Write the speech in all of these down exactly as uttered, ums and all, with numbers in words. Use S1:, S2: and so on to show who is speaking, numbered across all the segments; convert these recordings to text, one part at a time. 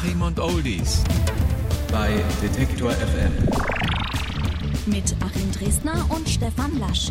S1: Achim und Oldies bei Detektor F M.
S2: Mit Achim Dresdner und Stefan Lasch.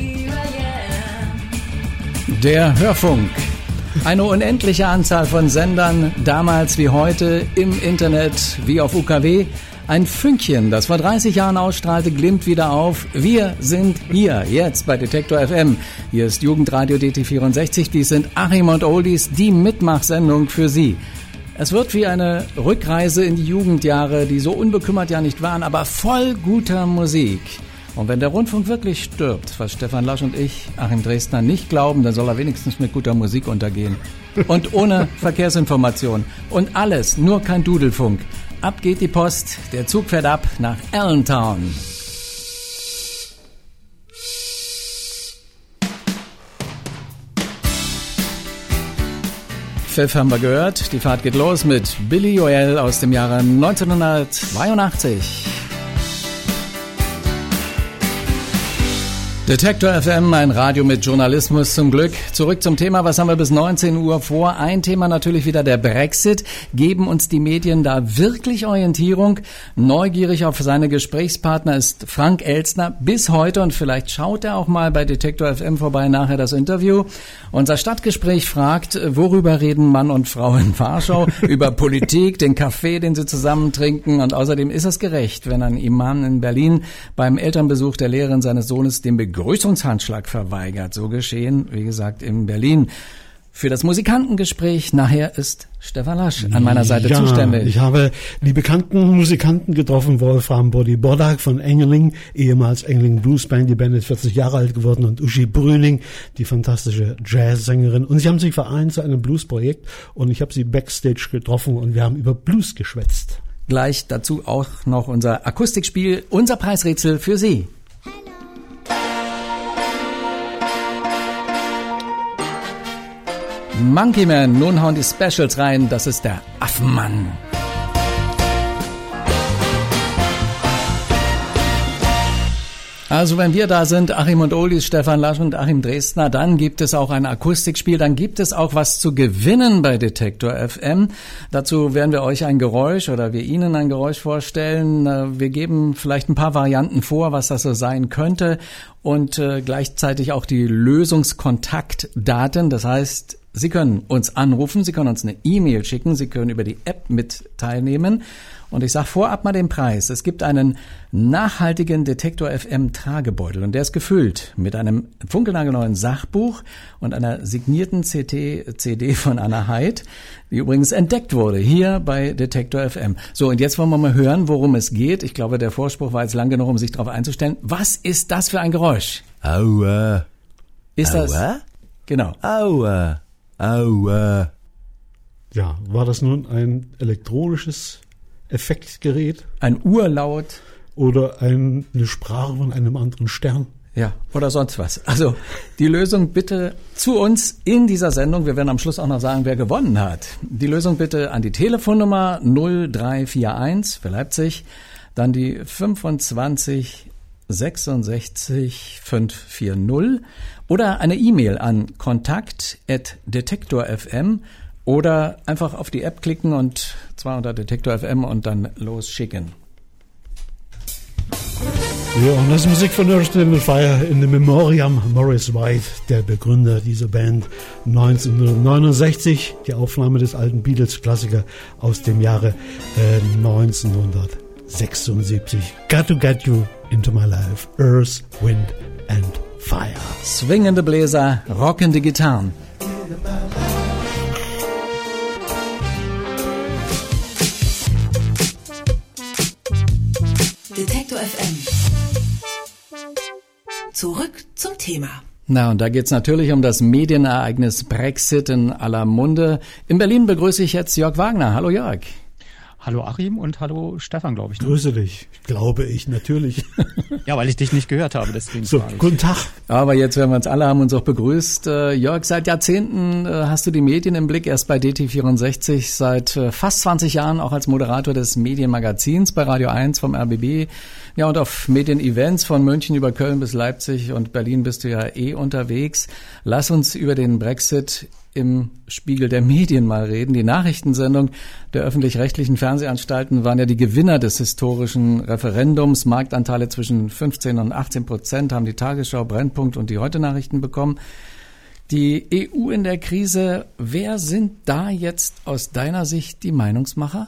S3: Der Hörfunk. Eine unendliche Anzahl von Sendern, damals wie heute, im Internet wie auf U K W. Ein Fünkchen, das vor dreißig Jahren ausstrahlte, glimmt wieder auf. Wir sind hier, jetzt bei Detektor F M. Hier ist Jugendradio D T vierundsechzig. Dies sind Achim und Oldies, die Mitmachsendung für Sie. Es wird wie eine Rückreise in die Jugendjahre, die so unbekümmert ja nicht waren, aber voll guter Musik. Und wenn der Rundfunk wirklich stirbt, was Stefan Lasch und ich, Achim Dresdner, nicht glauben, dann soll er wenigstens mit guter Musik untergehen. Und ohne Verkehrsinformation. Und alles, nur kein Dudelfunk. Ab geht die Post, der Zug fährt ab nach Allentown. Pfiff haben wir gehört, die Fahrt geht los mit Billy Joel aus dem Jahre neunzehnhundertzweiundachtzig. Detektor F M, ein Radio mit Journalismus zum Glück. Zurück zum Thema, was haben wir bis neunzehn Uhr vor? Ein Thema natürlich wieder der Brexit. Geben uns die Medien da wirklich Orientierung? Neugierig auf seine Gesprächspartner ist Frank Elstner bis heute und vielleicht schaut er auch mal bei Detektor F M vorbei, nachher das Interview. Unser Stadtgespräch fragt, worüber reden Mann und Frau in Warschau? Über Politik, den Kaffee, den sie zusammen trinken, und außerdem ist es gerecht, wenn ein Imam in Berlin beim Elternbesuch der Lehrerin seines Sohnes den Begrüßungshandschlag verweigert. So geschehen, wie gesagt, in Berlin. Für das Musikantengespräch nachher ist Stefan Lasch an meiner Seite
S4: ja,
S3: zuständig.
S4: Ich habe die bekannten Musikanten getroffen, Wolfram Body Bodak von Engeling, ehemals Engeling Blues Band, die Band ist vierzig Jahre alt geworden, und Uschi Brüning, die fantastische Jazzsängerin. Und sie haben sich vereint zu einem Bluesprojekt und ich habe sie backstage getroffen und wir haben über Blues geschwätzt.
S3: Gleich dazu auch noch unser Akustikspiel, unser Preisrätsel für Sie. Monkey Man, nun hauen die Specials rein, das ist der Affenmann. Also wenn wir da sind, Achim und Oldies, Stefan Lasch und Achim Dresdner, dann gibt es auch ein Akustikspiel, dann gibt es auch was zu gewinnen bei Detektor F M. Dazu werden wir euch ein Geräusch oder wir Ihnen ein Geräusch vorstellen. Wir geben vielleicht ein paar Varianten vor, was das so sein könnte, und äh, gleichzeitig auch die Lösungskontaktdaten. Das heißt, Sie können uns anrufen, Sie können uns eine E-Mail schicken, Sie können über die App mit teilnehmen. Und ich sage vorab mal den Preis. Es gibt einen nachhaltigen Detektor F M Tragebeutel und der ist gefüllt mit einem funkelnagelneuen Sachbuch und einer signierten C D von Anna Heid, die übrigens entdeckt wurde hier bei Detektor F M. So, und jetzt wollen wir mal hören, worum es geht. Ich glaube, der Vorspruch war jetzt lang genug, um sich darauf einzustellen. Was ist das für ein Geräusch?
S5: Aua.
S3: Ist
S5: Aua?
S3: das? Genau.
S5: Aua. Aua.
S4: Ja, war das nun ein elektronisches Effektgerät?
S3: Ein Urlaut?
S4: Oder ein, eine Sprache von einem anderen Stern?
S3: Ja, oder sonst was. Also die Lösung bitte zu uns in dieser Sendung. Wir werden am Schluss auch noch sagen, wer gewonnen hat. Die Lösung bitte an die Telefonnummer null drei vier eins für Leipzig, dann die fünfundzwanzig sechsundsechzig fünfhundertvierzig oder eine E-Mail an kontakt at detektor punkt f m oder einfach auf die App klicken und zwar unter Detektor F M und dann losschicken.
S4: Ja, und das ist Musik von Earth, Wind and Fire in the Memoriam. Maurice White, der Begründer dieser Band, neunzehnhundertneunundsechzig, die Aufnahme des alten Beatles-Klassiker aus dem Jahre äh, neunzehnhundertsechsundsiebzig. Got to get you into my life. Earth, Wind and Fire.
S3: Swingende Bläser, rockende Gitarren.
S6: Detektor F M. Zurück zum Thema.
S3: Na, und da geht's natürlich um das Medienereignis Brexit in aller Munde. In Berlin begrüße ich jetzt Jörg Wagner. Hallo Jörg.
S7: Hallo Achim und hallo Stefan, glaube ich. Ne?
S4: Grüße dich, glaube ich, natürlich.
S7: Ja, weil ich dich nicht gehört habe, deswegen.
S4: So, guten Tag.
S3: Aber jetzt hören wir uns alle, haben uns auch begrüßt. Äh, Jörg, seit Jahrzehnten äh, hast du die Medien im Blick, erst bei D T vierundsechzig, seit äh, fast zwanzig Jahren auch als Moderator des Medienmagazins bei Radio eins vom R B B. Ja, und auf Medienevents von München über Köln bis Leipzig und Berlin bist du ja eh unterwegs. Lass uns über den Brexit im Spiegel der Medien mal reden. Die Nachrichtensendung der öffentlich-rechtlichen Fernsehanstalten waren ja die Gewinner des historischen Referendums. Marktanteile zwischen fünfzehn und achtzehn Prozent haben die Tagesschau, Brennpunkt und die Heute-Nachrichten bekommen. Die E U in der Krise, wer sind da jetzt aus deiner Sicht die Meinungsmacher?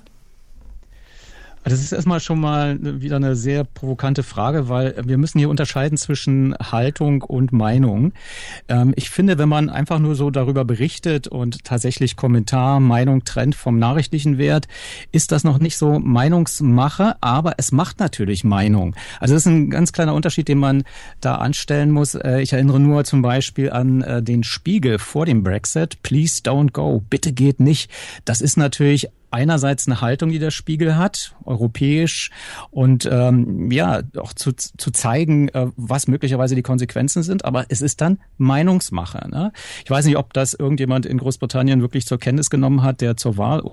S7: Das ist erstmal schon mal wieder eine sehr provokante Frage, weil wir müssen hier unterscheiden zwischen Haltung und Meinung. Ähm, ich finde, wenn man einfach nur so darüber berichtet und tatsächlich Kommentar, Meinung trennt vom nachrichtlichen Wert, ist das noch nicht so Meinungsmache, aber es macht natürlich Meinung. Also das ist ein ganz kleiner Unterschied, den man da anstellen muss. Äh, ich erinnere nur zum Beispiel an äh, den Spiegel vor dem Brexit. Please don't go. Bitte geht nicht. Das ist natürlich einerseits eine Haltung, die der Spiegel hat, europäisch, und ähm, ja, auch zu, zu zeigen, äh, was möglicherweise die Konsequenzen sind, aber es ist dann Meinungsmache. Ne? Ich weiß nicht, ob das irgendjemand in Großbritannien wirklich zur Kenntnis genommen hat, der zur Wahl...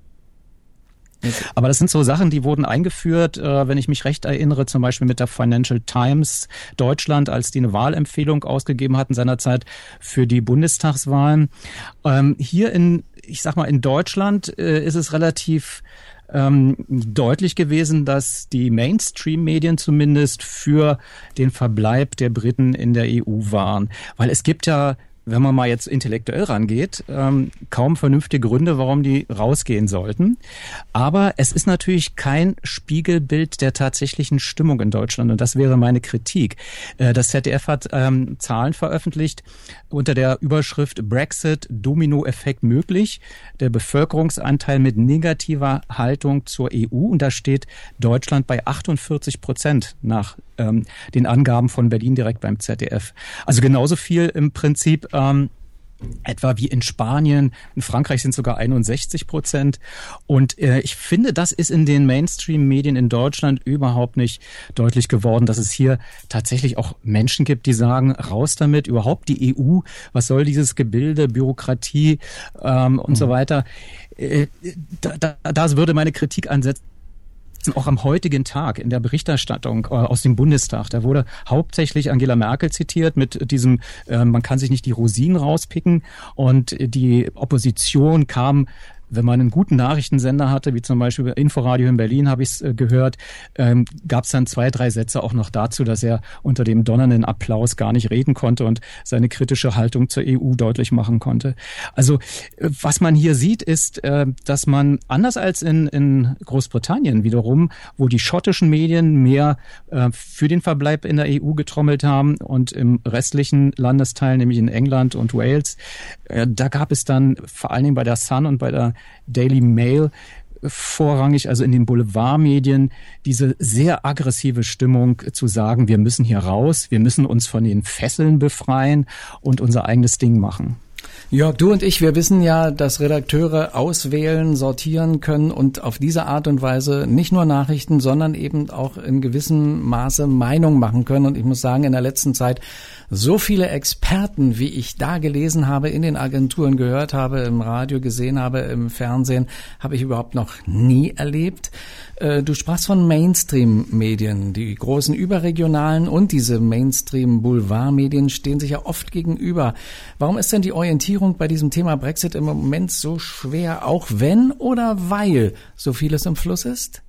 S7: Aber das sind so Sachen, die wurden eingeführt, äh, wenn ich mich recht erinnere, zum Beispiel mit der Financial Times Deutschland, als die eine Wahlempfehlung ausgegeben hatten seinerzeit für die Bundestagswahlen. Ähm, hier in, ich sag mal, in Deutschland äh, ist es relativ ähm, deutlich gewesen, dass die Mainstream-Medien zumindest für den Verbleib der Briten in der E U waren. Weil es gibt ja, wenn man mal jetzt intellektuell rangeht, ähm, kaum vernünftige Gründe, warum die rausgehen sollten. Aber es ist natürlich kein Spiegelbild der tatsächlichen Stimmung in Deutschland. Und das wäre meine Kritik. Äh, das Z D F hat ähm, Zahlen veröffentlicht unter der Überschrift Brexit, Dominoeffekt möglich. Der Bevölkerungsanteil mit negativer Haltung zur E U. Und da steht Deutschland bei achtundvierzig Prozent nach ähm, den Angaben von Berlin direkt beim Z D F. Also genauso viel im Prinzip ähm, etwa wie in Spanien. In Frankreich sind sogar einundsechzig Prozent. Und äh, ich finde, das ist in den Mainstream-Medien in Deutschland überhaupt nicht deutlich geworden, dass es hier tatsächlich auch Menschen gibt, die sagen, raus damit, überhaupt die E U, was soll dieses Gebilde, Bürokratie ähm, und mhm. so weiter. Äh, da, da, da würde meine Kritik ansetzen. Auch am heutigen Tag in der Berichterstattung äh, aus dem Bundestag, da wurde hauptsächlich Angela Merkel zitiert mit diesem, äh, man kann sich nicht die Rosinen rauspicken, und die Opposition kam, wenn man einen guten Nachrichtensender hatte, wie zum Beispiel Inforadio in Berlin, habe ich es äh, gehört, ähm, gab es dann zwei, drei Sätze auch noch dazu, dass er unter dem donnernden Applaus gar nicht reden konnte und seine kritische Haltung zur E U deutlich machen konnte. Also äh, was man hier sieht, ist, äh, dass man anders als in, in Großbritannien wiederum, wo die schottischen Medien mehr äh, für den Verbleib in der E U getrommelt haben, und im restlichen Landesteil, nämlich in England und Wales, äh, da gab es dann vor allen Dingen bei der Sun und bei der Daily Mail vorrangig, also in den Boulevardmedien, diese sehr aggressive Stimmung zu sagen, wir müssen hier raus, wir müssen uns von den Fesseln befreien und unser eigenes Ding machen.
S3: Jörg, du und ich, wir wissen ja, dass Redakteure auswählen, sortieren können und auf diese Art und Weise nicht nur Nachrichten, sondern eben auch in gewissem Maße Meinung machen können. Und ich muss sagen, in der letzten Zeit so viele Experten, wie ich da gelesen habe, in den Agenturen gehört habe, im Radio gesehen habe, im Fernsehen, habe ich überhaupt noch nie erlebt. Du sprachst von Mainstream-Medien. Die großen überregionalen und diese Mainstream-Boulevard-Medien stehen sich ja oft gegenüber. Warum ist denn die Orientierung bei diesem Thema Brexit im Moment so schwer, auch wenn oder weil so vieles im Fluss ist?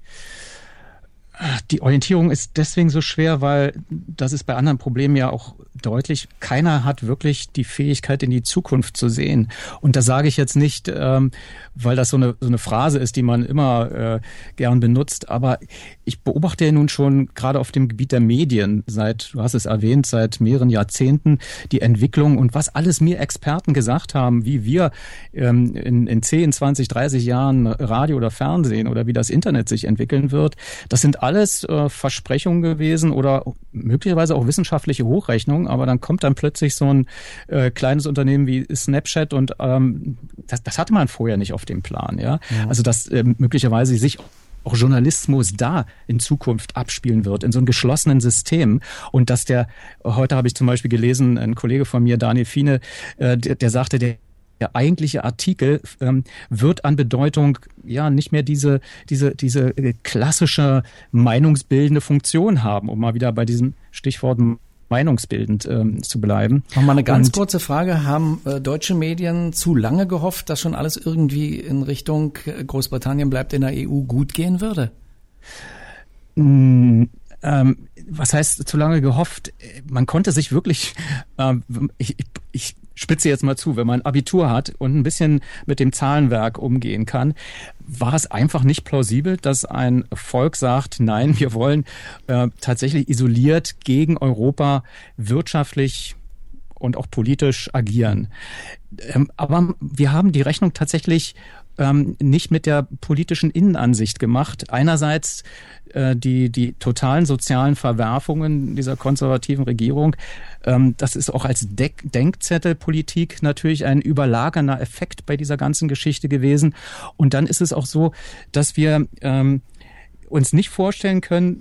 S7: Die Orientierung ist deswegen so schwer, weil das ist bei anderen Problemen ja auch deutlich. Keiner hat wirklich die Fähigkeit, in die Zukunft zu sehen. Und das sage ich jetzt nicht, ähm, weil das so eine, so eine Phrase ist, die man immer äh, gern benutzt. Aber ich beobachte ja nun schon gerade auf dem Gebiet der Medien seit, du hast es erwähnt, seit mehreren Jahrzehnten die Entwicklung und was alles mir Experten gesagt haben, wie wir ähm, in, in zehn, zwanzig, dreißig Jahren Radio oder Fernsehen oder wie das Internet sich entwickeln wird. Das sind alles äh, Versprechungen gewesen oder möglicherweise auch wissenschaftliche Hochrechnungen, aber dann kommt dann plötzlich so ein äh, kleines Unternehmen wie Snapchat und ähm, das, das hatte man vorher nicht auf dem Plan. Ja, ja. Also dass äh, möglicherweise sich auch Journalismus da in Zukunft abspielen wird, in so einem geschlossenen System. Und dass der, heute habe ich zum Beispiel gelesen, ein Kollege von mir, Daniel Fiene, äh, der, der sagte, der Der eigentliche Artikel ähm, wird an Bedeutung ja nicht mehr diese diese diese klassische meinungsbildende Funktion haben, um mal wieder bei diesem Stichwort meinungsbildend ähm, zu bleiben.
S3: Nochmal eine ganz
S7: Und,
S3: kurze Frage. Haben äh, deutsche Medien zu lange gehofft, dass schon alles irgendwie in Richtung Großbritannien bleibt in der E U gut gehen würde?
S7: mh, ähm, was heißt zu lange gehofft? Man konnte sich wirklich, ähm, ich, ich spitze jetzt mal zu, wenn man Abitur hat und ein bisschen mit dem Zahlenwerk umgehen kann, war es einfach nicht plausibel, dass ein Volk sagt, nein, wir wollen äh, tatsächlich isoliert gegen Europa wirtschaftlich und auch politisch agieren. Ähm, aber wir haben die Rechnung tatsächlich ähm, nicht mit der politischen Innenansicht gemacht. Einerseits äh, die die totalen sozialen Verwerfungen dieser konservativen Regierung. Ähm, das ist auch als Deck- Denkzettelpolitik natürlich ein überlagernder Effekt bei dieser ganzen Geschichte gewesen. Und dann ist es auch so, dass wir ähm, uns nicht vorstellen können,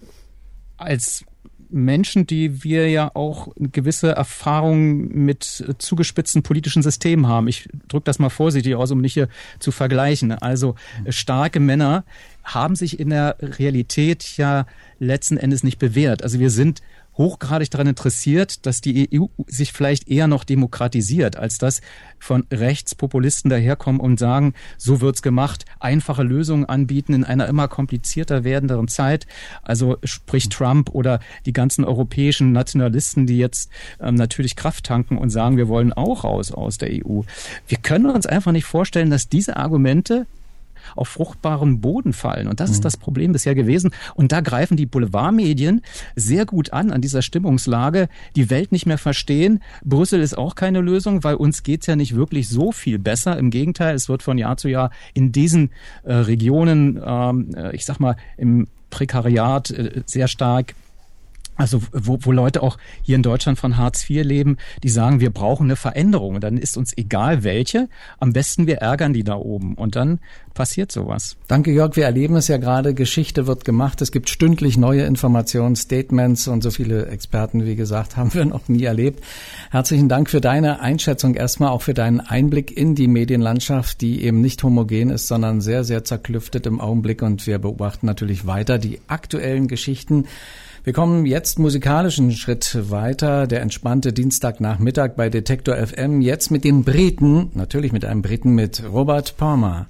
S7: als Menschen, die wir ja auch gewisse Erfahrungen mit zugespitzten politischen Systemen haben. Ich drücke das mal vorsichtig aus, um nicht hier zu vergleichen. Also starke Männer haben sich in der Realität ja letzten Endes nicht bewährt. Also wir sind hochgradig daran interessiert, dass die E U sich vielleicht eher noch demokratisiert, als dass von Rechtspopulisten daherkommen und sagen, so wird's gemacht, einfache Lösungen anbieten in einer immer komplizierter werdenderen Zeit. Also sprich Trump oder die ganzen europäischen Nationalisten, die jetzt ähm, natürlich Kraft tanken und sagen, wir wollen auch raus aus der E U. Wir können uns einfach nicht vorstellen, dass diese Argumente auf fruchtbaren Boden fallen. Und das ist das Problem bisher gewesen. Und da greifen die Boulevardmedien sehr gut an, an dieser Stimmungslage. Die Welt nicht mehr verstehen. Brüssel ist auch keine Lösung, weil uns geht's ja nicht wirklich so viel besser. Im Gegenteil, es wird von Jahr zu Jahr in diesen äh, Regionen, ähm, ich sag mal, im Prekariat äh, sehr stark, also wo, wo Leute auch hier in Deutschland von Hartz vier leben, die sagen, wir brauchen eine Veränderung. Und dann ist uns egal welche. Am besten wir ärgern die da oben. Und dann passiert sowas.
S3: Danke, Jörg. Wir erleben es ja gerade. Geschichte wird gemacht. Es gibt stündlich neue Informationen, Statements und so viele Experten, wie gesagt, haben wir noch nie erlebt. Herzlichen Dank für deine Einschätzung. Erstmal auch für deinen Einblick in die Medienlandschaft, die eben nicht homogen ist, sondern sehr, sehr zerklüftet im Augenblick. Und wir beobachten natürlich weiter die aktuellen Geschichten. Wir kommen jetzt musikalischen Schritt weiter. Der entspannte Dienstagnachmittag bei Detektor F M. Jetzt mit dem Briten, natürlich mit einem Briten, mit Robert Palmer.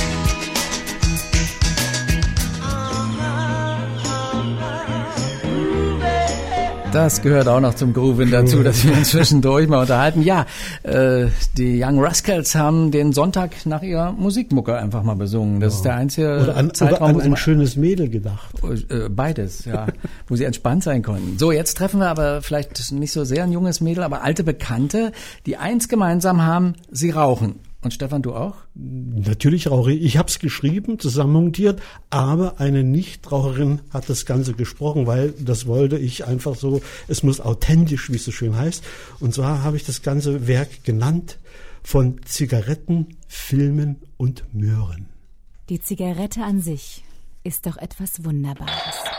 S3: Das gehört auch noch zum Grooven dazu, dass wir uns zwischendurch mal unterhalten. Ja, äh, die Young Rascals haben den Sonntag nach ihrer Musikmucke einfach mal besungen. Das ja. ist der einzige
S4: oder an,
S3: Zeitraum,
S4: oder an ein schönes Mädel gedacht.
S3: Äh, beides, ja, wo sie entspannt sein konnten. So, jetzt treffen wir aber vielleicht nicht so sehr ein junges Mädel, aber alte Bekannte, die eins gemeinsam haben, sie rauchen. Und Stefan, du auch?
S4: Natürlich rauche ich. Ich habe es geschrieben, zusammenmontiert, aber eine Nichtraucherin hat das Ganze gesprochen, weil das wollte ich einfach so, es muss authentisch, wie es so schön heißt. Und zwar habe ich das ganze Werk genannt von Zigaretten, Filmen und Möhren.
S2: Die Zigarette an sich ist doch etwas Wunderbares.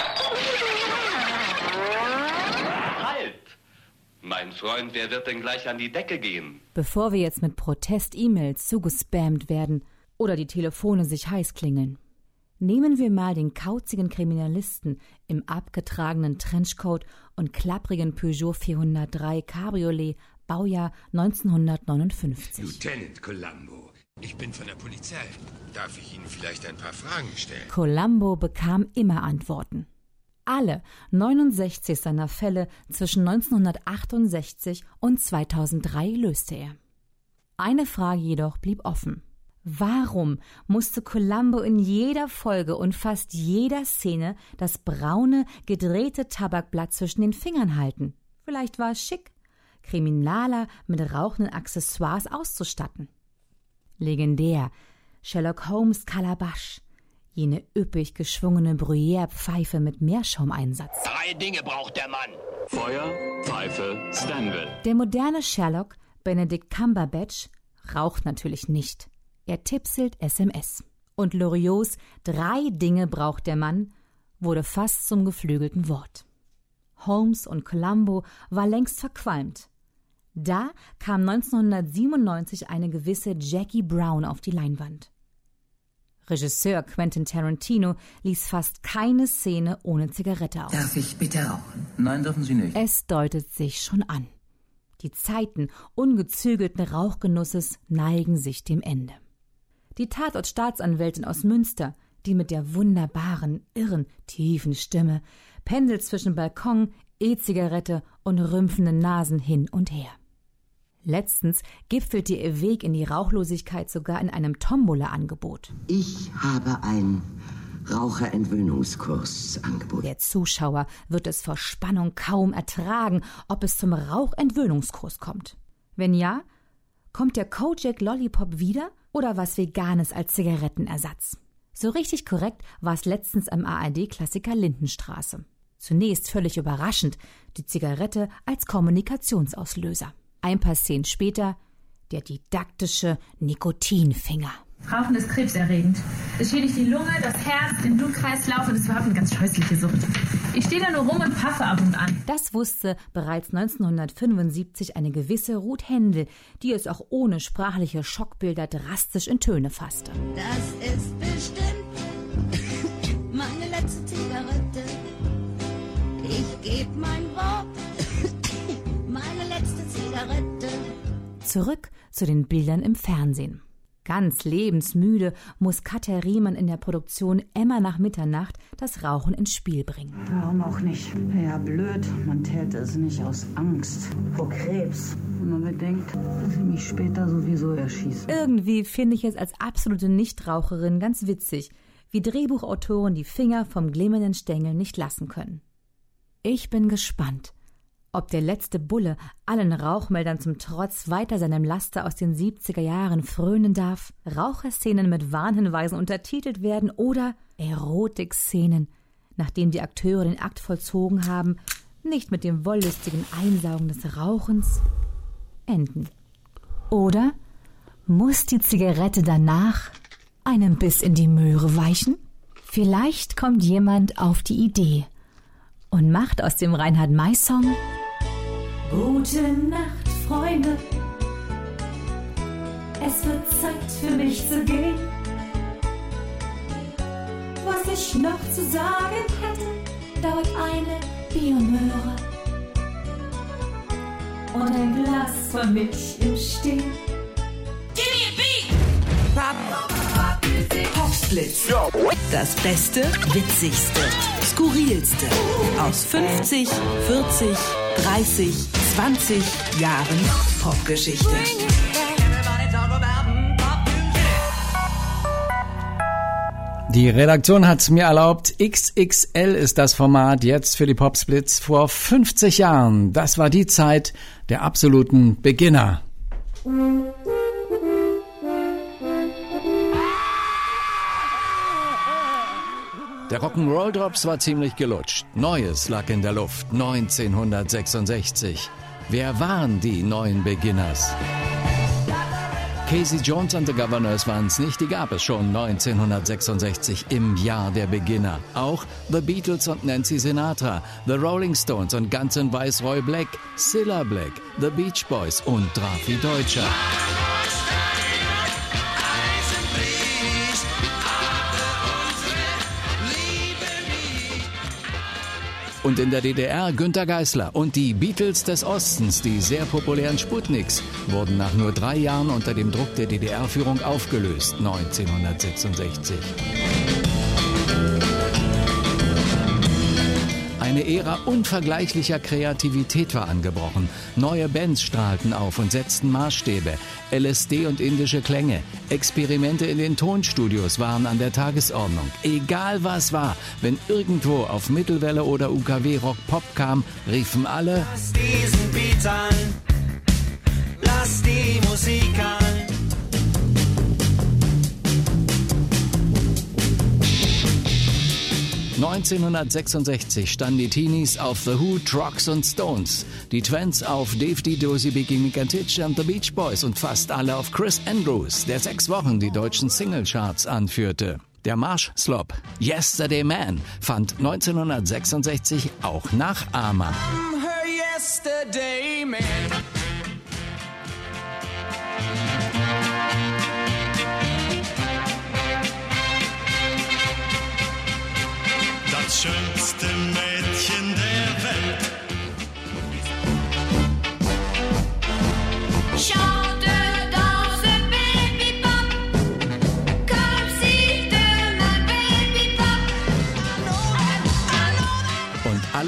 S8: Mein Freund, wer wird denn gleich an die Decke gehen?
S2: Bevor wir jetzt mit Protest-E-Mails zugespammt werden oder die Telefone sich heiß klingeln. Nehmen wir mal den kauzigen Kriminalisten im abgetragenen Trenchcoat und klapprigen Peugeot vierhundertdrei Cabriolet, Baujahr neunzehnhundertneunundfünfzig.
S9: Lieutenant Columbo, ich bin von der Polizei. Darf ich Ihnen vielleicht ein paar Fragen stellen?
S2: Columbo bekam immer Antworten. Alle neunundsechzig seiner Fälle zwischen neunzehnhundertachtundsechzig und zweitausenddrei löste er. Eine Frage jedoch blieb offen. Warum musste Columbo in jeder Folge und fast jeder Szene das braune, gedrehte Tabakblatt zwischen den Fingern halten? Vielleicht war es schick, Kriminaler mit rauchenden Accessoires auszustatten. Legendär Sherlock Holmes Calabash. Jene üppig geschwungene Bruyère-Pfeife mit Meerschaumeinsatz.
S10: Drei Dinge braucht der Mann. Feuer, Pfeife, Stanley.
S2: Der moderne Sherlock, Benedict Cumberbatch, raucht natürlich nicht. Er tipselt S M S. Und Loriots Drei Dinge braucht der Mann wurde fast zum geflügelten Wort. Holmes und Columbo war längst verqualmt. Da kam neunzehnhundertsiebenundneunzig eine gewisse Jackie Brown auf die Leinwand. Regisseur Quentin Tarantino ließ fast keine Szene ohne Zigarette aus.
S11: Darf ich bitte rauchen? Nein, dürfen Sie nicht.
S2: Es deutet sich schon an. Die Zeiten ungezügelten Rauchgenusses neigen sich dem Ende. Die Tatort-Staatsanwältin aus Münster, die mit der wunderbaren, irren, tiefen Stimme, pendelt zwischen Balkon, E-Zigarette und rümpfenden Nasen hin und her. Letztens gipfelte ihr Weg in die Rauchlosigkeit sogar in einem Tombola-Angebot.
S12: Ich habe ein Raucherentwöhnungskurs angeboten.
S2: Der Zuschauer wird es vor Spannung kaum ertragen, ob es zum Rauchentwöhnungskurs kommt. Wenn ja, kommt der Kojak Lollipop wieder oder was Veganes als Zigarettenersatz? So richtig korrekt war es letztens am A R D-Klassiker Lindenstraße. Zunächst völlig überraschend, die Zigarette als Kommunikationsauslöser. Ein paar Szenen später der didaktische Nikotinfinger.
S13: Rauchen ist krebserregend. Es schädigt die Lunge, das Herz, den Blutkreislauf und ist überhaupt eine ganz scheußliche Sucht. Ich stehe da nur rum und paffe ab und an.
S2: Das wusste bereits neunzehnhundertfünfundsiebzig eine gewisse Ruth Händel, die es auch ohne sprachliche Schockbilder drastisch in Töne fasste.
S14: Das ist bestimmt meine letzte Zigarette. Ich gebe mein Wort, meine letzte Zigarette.
S2: Zurück zu den Bildern im Fernsehen. Ganz lebensmüde muss Katja Riemann in der Produktion Emma nach Mitternacht das Rauchen ins Spiel bringen.
S15: Warum auch nicht? Ja, blöd, man täte es nicht aus Angst vor Krebs. Wenn man bedenkt, dass sie mich später sowieso erschießen.
S2: Irgendwie finde ich es als absolute Nichtraucherin ganz witzig, wie Drehbuchautoren die Finger vom glimmenden Stängel nicht lassen können. Ich bin gespannt, ob der letzte Bulle allen Rauchmeldern zum Trotz weiter seinem Laster aus den siebziger Jahren frönen darf, Raucherszenen mit Warnhinweisen untertitelt werden oder Erotikszenen, nachdem die Akteure den Akt vollzogen haben, nicht mit dem wollüstigen Einsaugen des Rauchens enden. Oder muss die Zigarette danach einem Biss in die Möhre weichen? Vielleicht kommt jemand auf die Idee und macht aus dem Reinhard-May-Song Gute Nacht, Freunde. Es wird Zeit für mich zu gehen. Was ich noch zu sagen hätte, dauert eine Biomöhre und ein Glas von Milch im Stehen.
S6: Give me a beat! Popsplitz. Das Beste, Witzigste, Skurrilste aus fünfzig, vierzig, dreißig, zwanzig Jahren Popgeschichte.
S3: Die Redaktion hat mir erlaubt, X X L ist das Format jetzt für die Popsplitz vor fünfzig Jahren. Das war die Zeit der absoluten Beginner. Der Rock'n'Roll Drops war ziemlich gelutscht. Neues lag in der Luft, neunzehnhundertsechsundsechzig. Wer waren die neuen Beginners? Casey Jones and the Governors waren es nicht, die gab es schon neunzehnhundertsechsundsechzig im Jahr der Beginner. Auch The Beatles und Nancy Sinatra, The Rolling Stones und Guns N' Roses Roy Black, Cilla Black, The Beach Boys und Drafi Deutscher. Und in der D D R Günter Geisler und die Beatles des Ostens, die sehr populären Sputniks, wurden nach nur drei Jahren unter dem Druck der D D R-Führung aufgelöst, neunzehnhundertsechsundsechzig. Eine Ära unvergleichlicher Kreativität war angebrochen. Neue Bands strahlten auf und setzten Maßstäbe. L S D und indische Klänge. Experimente in den Tonstudios waren an der Tagesordnung. Egal was war, wenn irgendwo auf Mittelwelle oder U K W Rock Pop kam, riefen alle: Lass diesen Beat an, lass die Musik an. neunzehnhundertsechsundsechzig standen die Teenies auf The Who, Trucks und Stones, die Twents auf Dave D. Dozy, Biggie Mickantich und The Beach Boys und fast alle auf Chris Andrews, der sechs Wochen die deutschen Singlecharts anführte. Der Marschslop Yesterday Man fand neunzehnhundertsechsundsechzig auch Nachahmer. I'm her yesterday man.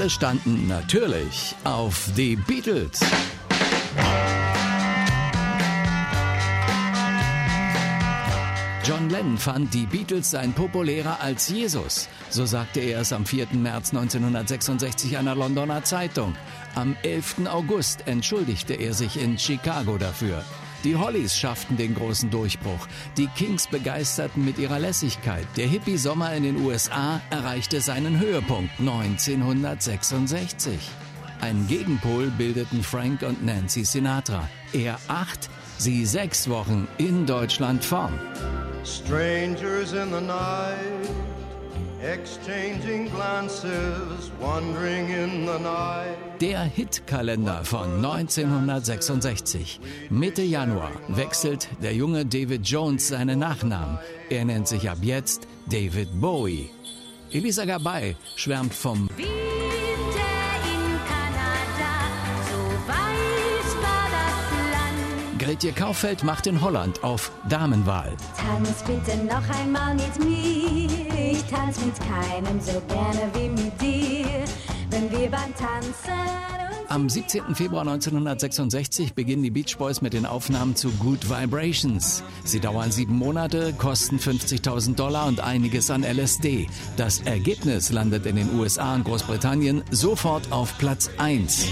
S3: alle standen natürlich auf die Beatles. John Lennon fand, die Beatles seien populärer als Jesus. So sagte er es am vierten März neunzehnhundertsechsundsechzig einer Londoner Zeitung. Am elften August entschuldigte er sich in Chicago dafür. Die Hollies schafften den großen Durchbruch. Die Kings begeisterten mit ihrer Lässigkeit. Der Hippie-Sommer in den U S A erreichte seinen Höhepunkt neunzehnhundertsechsundsechzig. Einen Gegenpol bildeten Frank und Nancy Sinatra. Er acht, sie sechs Wochen in Deutschland vorn.
S16: Strangers in the night, exchanging glances, wandering in the night.
S3: Der Hitkalender von neunzehnhundertsechsundsechzig. Mitte Januar wechselt der junge David Jones seinen Nachnamen. Er nennt sich ab jetzt David Bowie. Elisa Gabay schwärmt vom Gretje Kaufeld macht in Holland auf Damenwahl.
S17: Tanz bitte noch einmal mit mir. Ich tanz mit keinem so gerne wie mit dir. Wenn wir beim Tanzen...
S3: Am siebzehnten Februar neunzehnhundertsechsundsechzig beginnen die Beach Boys mit den Aufnahmen zu Good Vibrations. Sie dauern sieben Monate, kosten fünfzigtausend Dollar und einiges an L S D. Das Ergebnis landet in den U S A und Großbritannien sofort auf Platz eins.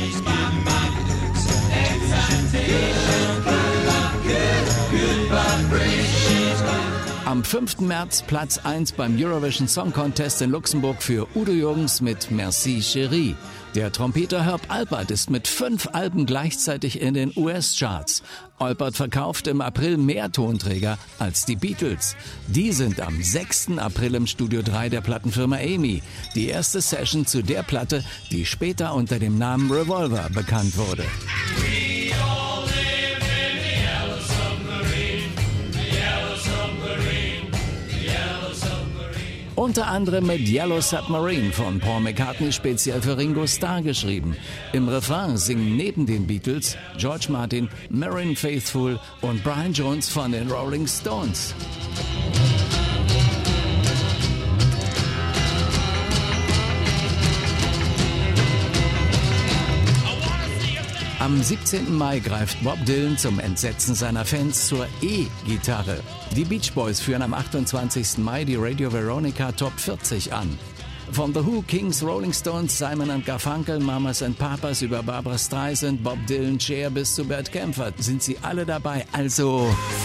S3: Am fünften März Platz eins beim Eurovision Song Contest in Luxemburg für Udo Jürgens mit Merci Chérie. Der Trompeter Herb Alpert ist mit fünf Alben gleichzeitig in den U S-Charts. Alpert verkauft im April mehr Tonträger als die Beatles. Die sind am sechsten April im Studio drei der Plattenfirma EMI. Die erste Session zu der Platte, die später unter dem Namen Revolver bekannt wurde. Unter anderem mit Yellow Submarine von Paul McCartney speziell für Ringo Starr geschrieben. Im Refrain singen neben den Beatles George Martin, Marianne Faithfull und Brian Jones von den Rolling Stones. Am siebzehnten Mai greift Bob Dylan zum Entsetzen seiner Fans zur E-Gitarre. Die Beach Boys führen am achtundzwanzigsten Mai die Radio Veronica Top vierzig an. Von The Who, Kings, Rolling Stones, Simon and Garfunkel, Mamas and Papas über Barbra Streisand, Bob Dylan, Cher bis zu Bert Kaempfert sind sie alle dabei. Also...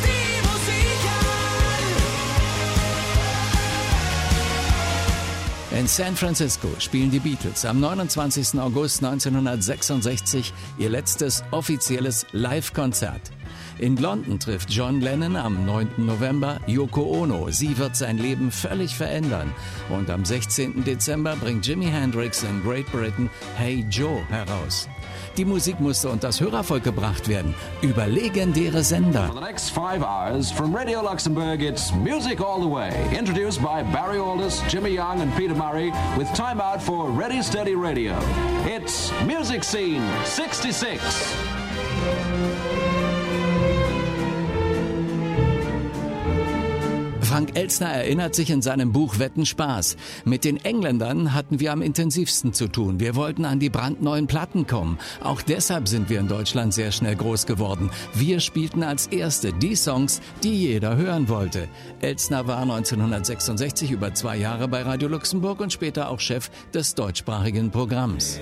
S3: In San Francisco spielen die Beatles am neunundzwanzigsten August neunzehnhundertsechsundsechzig ihr letztes offizielles Live-Konzert. In London trifft John Lennon am neunten November Yoko Ono. Sie wird sein Leben völlig verändern. Und am sechzehnten Dezember bringt Jimi Hendrix in Great Britain Hey Joe heraus. Die Musik musste unter das Hörervolk gebracht werden, über legendäre Sender.
S18: For the next five hours from Radio Luxembourg, it's Music All the Way. Introduced by Barry Aldous, Jimmy Young and Peter Murray with time out for Ready Steady Radio. It's Music Scene sixty-six.
S3: Frank Elstner erinnert sich in seinem Buch Wetten Spaß. Mit den Engländern hatten wir am intensivsten zu tun. Wir wollten an die brandneuen Platten kommen. Auch deshalb sind wir in Deutschland sehr schnell groß geworden. Wir spielten als Erste die Songs, die jeder hören wollte. Elstner war neunzehnhundertsechsundsechzig über zwei Jahre bei Radio Luxemburg und später auch Chef des deutschsprachigen Programms.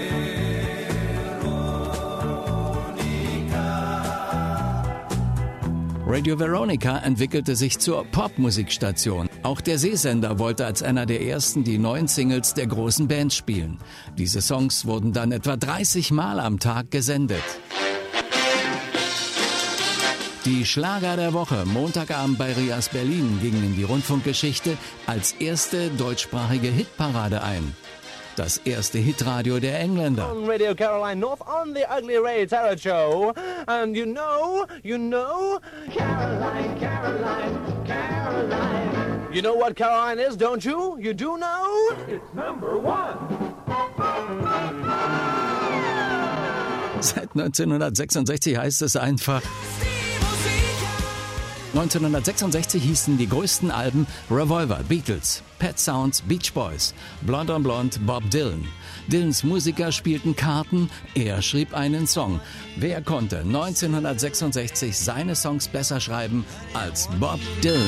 S3: Radio Veronica entwickelte sich zur Popmusikstation. Auch der Seesender wollte als einer der ersten die neuen Singles der großen Bands spielen. Diese Songs wurden dann etwa dreißig Mal am Tag gesendet. Die Schlager der Woche, Montagabend bei Rias Berlin, gingen in die Rundfunkgeschichte als erste deutschsprachige Hitparade ein. Das erste Hitradio der Engländer.
S19: On Radio Caroline North on the Ugly Ray Terror Show. And you know, you know, Caroline, Caroline, Caroline. You know what Caroline is, don't you? You do know? It's number one.
S3: Seit neunzehnhundertsechsundsechzig heißt es einfach neunzehnhundertsechsundsechzig hießen die größten Alben Revolver, Beatles, Pet Sounds, Beach Boys, Blonde on Blonde, Bob Dylan. Dylans Musiker spielten Karten, er schrieb einen Song. Wer konnte neunzehnhundertsechsundsechzig seine Songs besser schreiben als Bob Dylan?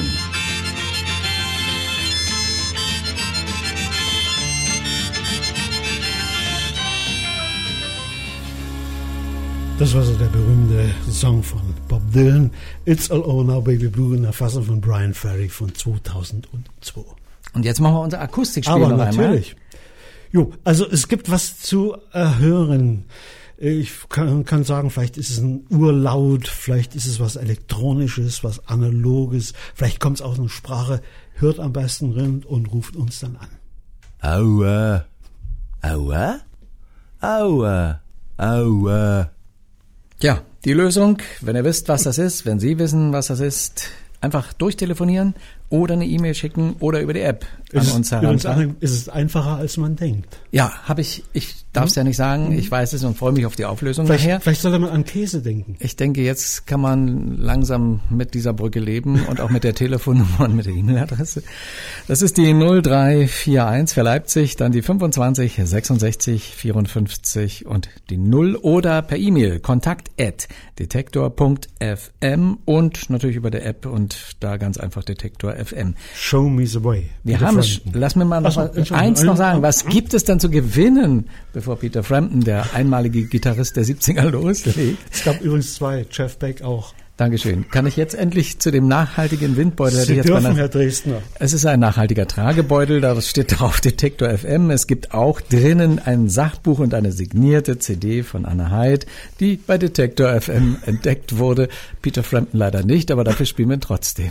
S4: Das war so der berühmte Song von Bob Dylan, It's All Over Now Baby Blue, in der Fassung von Brian Ferry von zweitausendzwei.
S3: Und jetzt machen wir unser Akustikspiel
S4: Aber
S3: noch
S4: natürlich.
S3: einmal.
S4: Jo, also es gibt was zu erhören. Ich kann, kann sagen, vielleicht ist es ein Urlaut, vielleicht ist es was Elektronisches, was Analoges, vielleicht kommt es aus einer Sprache. Hört am besten rein und ruft uns dann an.
S5: Aua, aua, aua, aua.
S3: Ja, die Lösung, wenn ihr wisst, was das ist, wenn Sie wissen, was das ist, einfach durchtelefonieren oder eine E-Mail schicken oder über die App an
S4: ist
S3: uns
S4: es,
S3: herantragen.
S4: ist es einfacher, als man denkt.
S3: Ja, habe ich, ich darf es ja nicht sagen, ich weiß es und freue mich auf die Auflösung
S4: Vielleicht,
S3: nachher.
S4: vielleicht soll man an Käse denken.
S3: Ich denke, jetzt kann man langsam mit dieser Brücke leben und auch mit der Telefonnummer und mit der E-Mail-Adresse. Das ist die null drei vier eins für Leipzig, dann die fünfundzwanzig sechsundsechzig vierundfünfzig und die null oder per E-Mail kontakt at detektor punkt f m und natürlich über der App und da ganz einfach Detektor F M.
S4: Show me the way.
S3: Wir
S4: Peter
S3: haben
S4: Frampton.
S3: es, lass mir mal noch
S4: Ach so,
S3: mal eins noch sagen, was gibt es denn zu gewinnen, bevor Peter Frampton, der einmalige Gitarrist der siebziger, loslegt?
S4: Es gab übrigens zwei, Jeff Beck auch.
S3: Dankeschön. Kann ich jetzt endlich zu dem nachhaltigen Windbeutel?
S4: Sie
S3: jetzt
S4: dürfen,
S3: meiner,
S4: Herr Dresdner.
S3: Es ist ein nachhaltiger Tragebeutel, da steht drauf Detektor F M. Es gibt auch drinnen ein Sachbuch und eine signierte C D von Anna Heid, die bei Detektor F M entdeckt wurde. Peter Frampton leider nicht, aber dafür spielen wir trotzdem.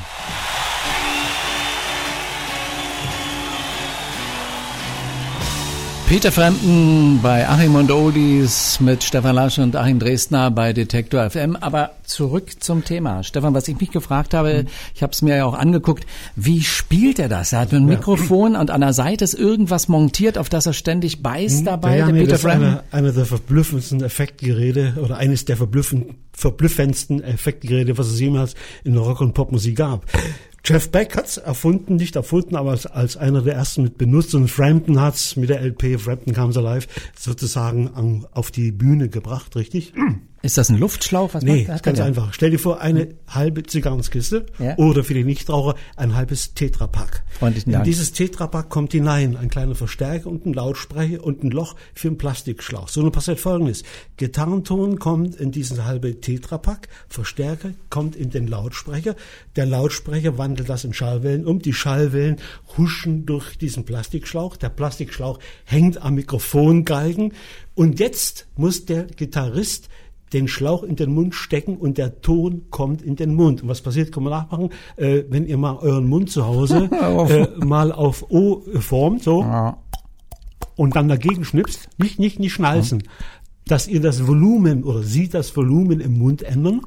S3: Peter Frampton bei Achim und Oldies mit Stefan Lasch und Achim Dresdner bei Detektor F M. Aber zurück zum Thema. Stefan, was ich mich gefragt habe, mhm. ich habe es mir ja auch angeguckt, wie spielt er das? Er hat ein Mikrofon ja. und an der Seite ist irgendwas montiert, auf das er ständig beißt mhm. dabei,
S4: ja,
S3: der
S4: nee,
S3: Peter
S4: das
S3: Frampton.
S4: Ist einer eine der verblüffendsten Effektgeräte oder eines der verblüffend, verblüffendsten Effektgeräte, was es jemals in der Rock- und Popmusik gab. Jeff Beck hat's erfunden, nicht erfunden, aber als, als einer der ersten mit benutzt und Frampton hat's mit der L P Frampton Comes Alive sozusagen an, auf die Bühne gebracht, richtig?
S3: Ist das ein Luftschlauch? Was
S4: nee,
S3: macht,
S4: ganz
S3: der?
S4: einfach. Stell dir vor, eine halbe Zigarrenkiste ja. oder für die Nichtraucher ein halbes Tetrapack.
S3: Freundlichen
S4: In
S3: Dank.
S4: dieses Tetrapack kommt hinein ein kleiner Verstärker und ein Lautsprecher und ein Loch für einen Plastikschlauch. So, nun passiert Folgendes. Gitarrenton kommt in diesen halbe Tetrapack, Verstärker kommt in den Lautsprecher. Der Lautsprecher wandelt das in Schallwellen um. Die Schallwellen huschen durch diesen Plastikschlauch. Der Plastikschlauch hängt am Mikrofongalgen. Und jetzt muss der Gitarrist den Schlauch in den Mund stecken und der Ton kommt in den Mund. Und was passiert, kann man nachmachen, äh, wenn ihr mal euren Mund zu Hause äh, mal auf O formt, so, ja. und dann dagegen schnipst, nicht, nicht, nicht schnalzen, ja. dass ihr das Volumen oder sie das Volumen im Mund ändern.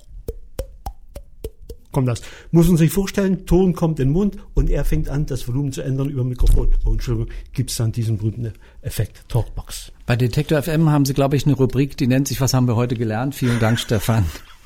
S4: Kommt das. Muss man sich vorstellen, Ton kommt in den Mund und er fängt an, das Volumen zu ändern über Mikrofon. Oh, Entschuldigung, gibt's dann diesen berühmten Effekt, Talkbox.
S3: Bei Detektor F M haben Sie, glaube ich, eine Rubrik, die nennt sich, was haben wir heute gelernt? Vielen Dank, Stefan.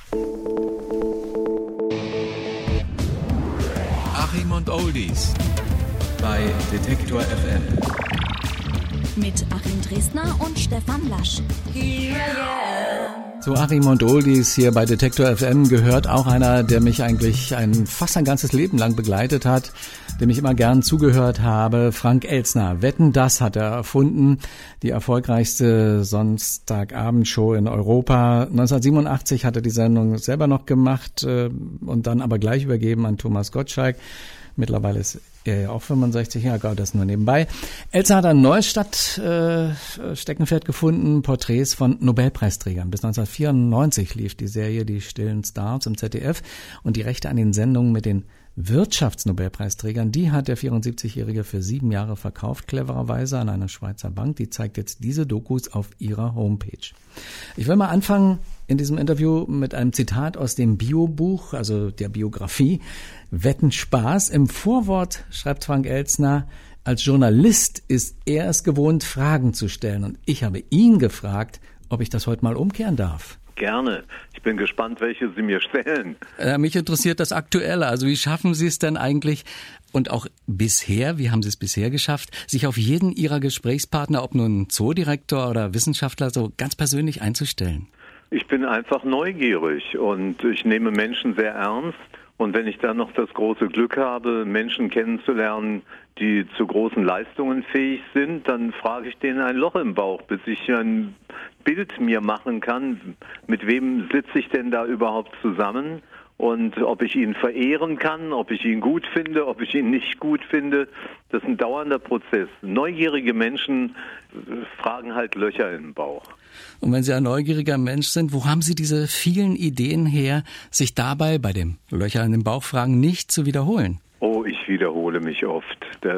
S1: Achim und Oldies bei Detektor F M.
S17: Mit Achim Dresdner und Stefan Lasch. Yeah,
S3: yeah. Zu Achim und Oldies hier bei Detektor F M gehört auch einer, der mich eigentlich ein, fast ein ganzes Leben lang begleitet hat, dem ich immer gern zugehört habe, Frank Elstner. Wetten, das hat er erfunden, die erfolgreichste Sonntagabendshow in Europa. neunzehnhundertsiebenundachtzig hat er die Sendung selber noch gemacht äh, und dann aber gleich übergeben an Thomas Gottschalk. Mittlerweile ist er ja auch fünfundsechzig, ja, Gott, das nur nebenbei. Elsa hat ein neues Stadt-Steckenpferd äh, gefunden, Porträts von Nobelpreisträgern. Bis neunzehnhundertvierundneunzig lief die Serie Die stillen Stars im Z D F und die Rechte an den Sendungen mit den Wirtschaftsnobelpreisträgern, die hat der vierundsiebzigjährige für sieben Jahre verkauft, clevererweise an eine Schweizer Bank. Die zeigt jetzt diese Dokus auf ihrer Homepage. Ich will mal anfangen in diesem Interview mit einem Zitat aus dem Biobuch, also der Biografie Wetten Spaß. Im Vorwort schreibt Frank Elstner, als Journalist ist er es gewohnt, Fragen zu stellen. Und ich habe ihn gefragt, ob ich das heute mal umkehren darf.
S20: Gerne. Ich bin gespannt, welche Sie mir stellen.
S3: Äh, mich interessiert das Aktuelle. Also wie schaffen Sie es denn eigentlich und auch bisher, wie haben Sie es bisher geschafft, sich auf jeden Ihrer Gesprächspartner, ob nun Zoodirektor oder Wissenschaftler, so ganz persönlich einzustellen?
S20: Ich bin einfach neugierig und ich nehme Menschen sehr ernst. Und wenn ich dann noch das große Glück habe, Menschen kennenzulernen, die zu großen Leistungen fähig sind, dann frage ich denen ein Loch im Bauch, bis ich ein Bild mir machen kann, mit wem sitze ich denn da überhaupt zusammen und ob ich ihn verehren kann, ob ich ihn gut finde, ob ich ihn nicht gut finde. Das ist ein dauernder Prozess. Neugierige Menschen fragen halt Löcher im Bauch.
S3: Und wenn Sie ein neugieriger Mensch sind, wo haben Sie diese vielen Ideen her, sich dabei bei dem Löcher in den Bauch fragen nicht zu wiederholen?
S20: Oh, ich wiederhole mich oft.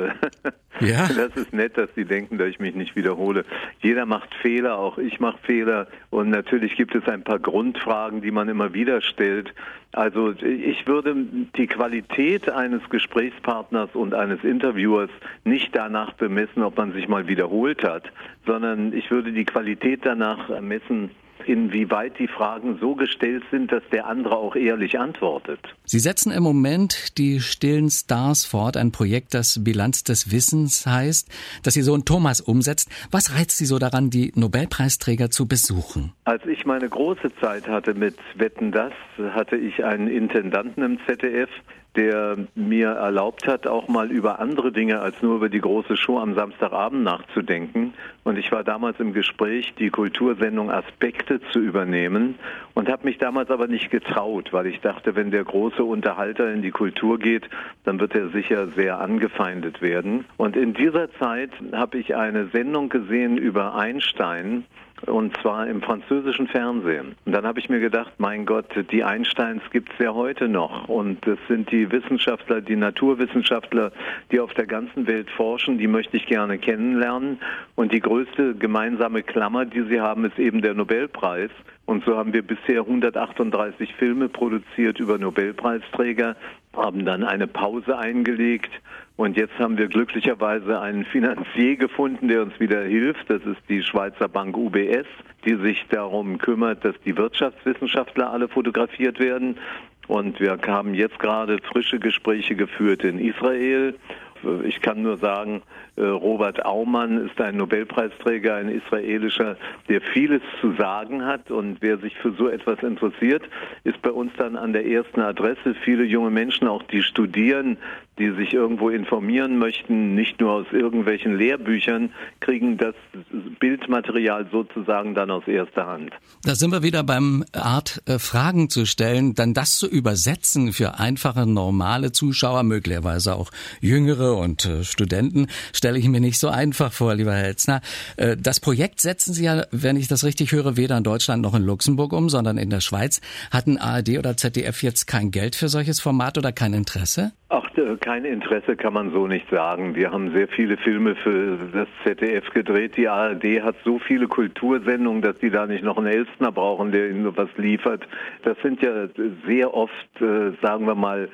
S3: Ja?
S20: Das ist nett, dass Sie denken, dass ich mich nicht wiederhole. Jeder macht Fehler, auch ich mache Fehler. Und natürlich gibt es ein paar Grundfragen, die man immer wieder stellt. Also ich würde die Qualität eines Gesprächspartners und eines Interviewers nicht danach bemessen, ob man sich mal wiederholt hat, sondern ich würde die Qualität danach messen, inwieweit die Fragen so gestellt sind, dass der andere auch ehrlich antwortet.
S3: Sie setzen im Moment die stillen Stars fort, ein Projekt, das Bilanz des Wissens heißt, das Ihr Sohn Thomas umsetzt. Was reizt Sie so daran, die Nobelpreisträger zu besuchen?
S20: Als ich meine große Zeit hatte mit Wetten, das, hatte ich einen Intendanten im Z D F, der mir erlaubt hat, auch mal über andere Dinge als nur über die große Show am Samstagabend nachzudenken. Und ich war damals im Gespräch, die Kultursendung Aspekte zu übernehmen und habe mich damals aber nicht getraut, weil ich dachte, wenn der große Unterhalter in die Kultur geht, dann wird er sicher sehr angefeindet werden. Und in dieser Zeit habe ich eine Sendung gesehen über Einstein, und zwar im französischen Fernsehen. Und dann habe ich mir gedacht, mein Gott, die Einsteins gibt es ja heute noch. Und das sind die Wissenschaftler, die Naturwissenschaftler, die auf der ganzen Welt forschen, die möchte ich gerne kennenlernen. Und die größte gemeinsame Klammer, die sie haben, ist eben der Nobelpreis. Und so haben wir bisher hundertachtunddreißig Filme produziert über Nobelpreisträger, haben dann eine Pause eingelegt. Und jetzt haben wir glücklicherweise einen Finanzier gefunden, der uns wieder hilft. Das ist die Schweizer Bank U B S, die sich darum kümmert, dass die Wirtschaftswissenschaftler alle fotografiert werden. Und wir haben jetzt gerade frische Gespräche geführt in Israel. Ich kann nur sagen, Robert Aumann ist ein Nobelpreisträger, ein israelischer, der vieles zu sagen hat. Und wer sich für so etwas interessiert, ist bei uns dann an der ersten Adresse. Viele junge Menschen, auch die studieren, die sich irgendwo informieren möchten, nicht nur aus irgendwelchen Lehrbüchern, kriegen das Bildmaterial sozusagen dann aus erster Hand.
S3: Da sind wir wieder beim Art, äh, Fragen zu stellen, dann das zu übersetzen für einfache, normale Zuschauer, möglicherweise auch Jüngere und äh, Studenten, stelle ich mir nicht so einfach vor, lieber Herr Elzner. Äh, das Projekt setzen Sie ja, wenn ich das richtig höre, weder in Deutschland noch in Luxemburg um, sondern in der Schweiz. Hatten A R D oder Z D F jetzt kein Geld für solches Format oder kein Interesse?
S20: Ach, kein Interesse kann man so nicht sagen. Wir haben sehr viele Filme für das Z D F gedreht. Die A R D hat so viele Kultursendungen, dass die da nicht noch einen Elstner brauchen, der ihnen was liefert. Das sind ja sehr oft, äh, sagen wir mal,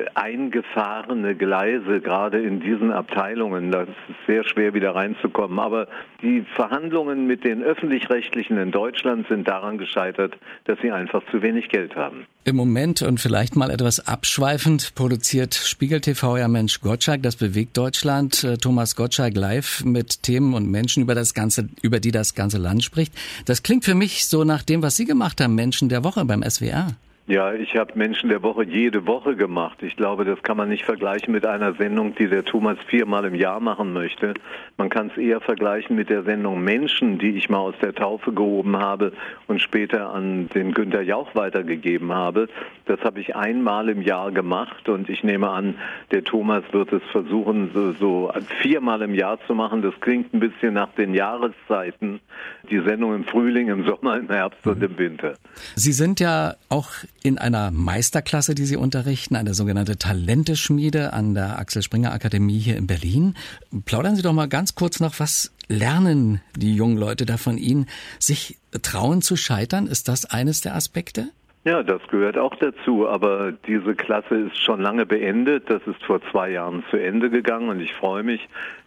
S20: eingefahrene Gleise, gerade in diesen Abteilungen. Das ist sehr schwer, wieder reinzukommen. Aber die Verhandlungen mit den Öffentlich-Rechtlichen in Deutschland sind daran gescheitert, dass sie einfach zu wenig Geld haben.
S3: Im Moment und vielleicht mal etwas abschweifend produziert Spiegel T V ja Mensch Gottschalk, das bewegt Deutschland. Thomas Gottschalk live mit Themen und Menschen, über das ganze, über die das ganze Land spricht. Das klingt für mich so nach dem, was Sie gemacht haben, Menschen der Woche beim S W R.
S20: Ja, ich habe Menschen der Woche jede Woche gemacht. Ich glaube, das kann man nicht vergleichen mit einer Sendung, die der Thomas viermal im Jahr machen möchte. Man kann es eher vergleichen mit der Sendung Menschen, die ich mal aus der Taufe gehoben habe und später an den Günter Jauch weitergegeben habe. Das habe ich einmal im Jahr gemacht und ich nehme an, der Thomas wird es versuchen, so, so viermal im Jahr zu machen. Das klingt ein bisschen nach den Jahreszeiten. Die Sendung im Frühling, im Sommer, im Herbst und im Winter.
S3: Sie sind ja auch in einer Meisterklasse, die Sie unterrichten, eine sogenannte Talenteschmiede an der Axel Springer Akademie hier in Berlin. Plaudern Sie doch mal ganz kurz noch, was lernen die jungen Leute da von Ihnen? Sich trauen zu scheitern, ist das eines der Aspekte?
S20: Ja, das gehört auch dazu, aber diese Klasse ist schon lange beendet. Das ist vor zwei Jahren zu Ende gegangen und ich freue mich,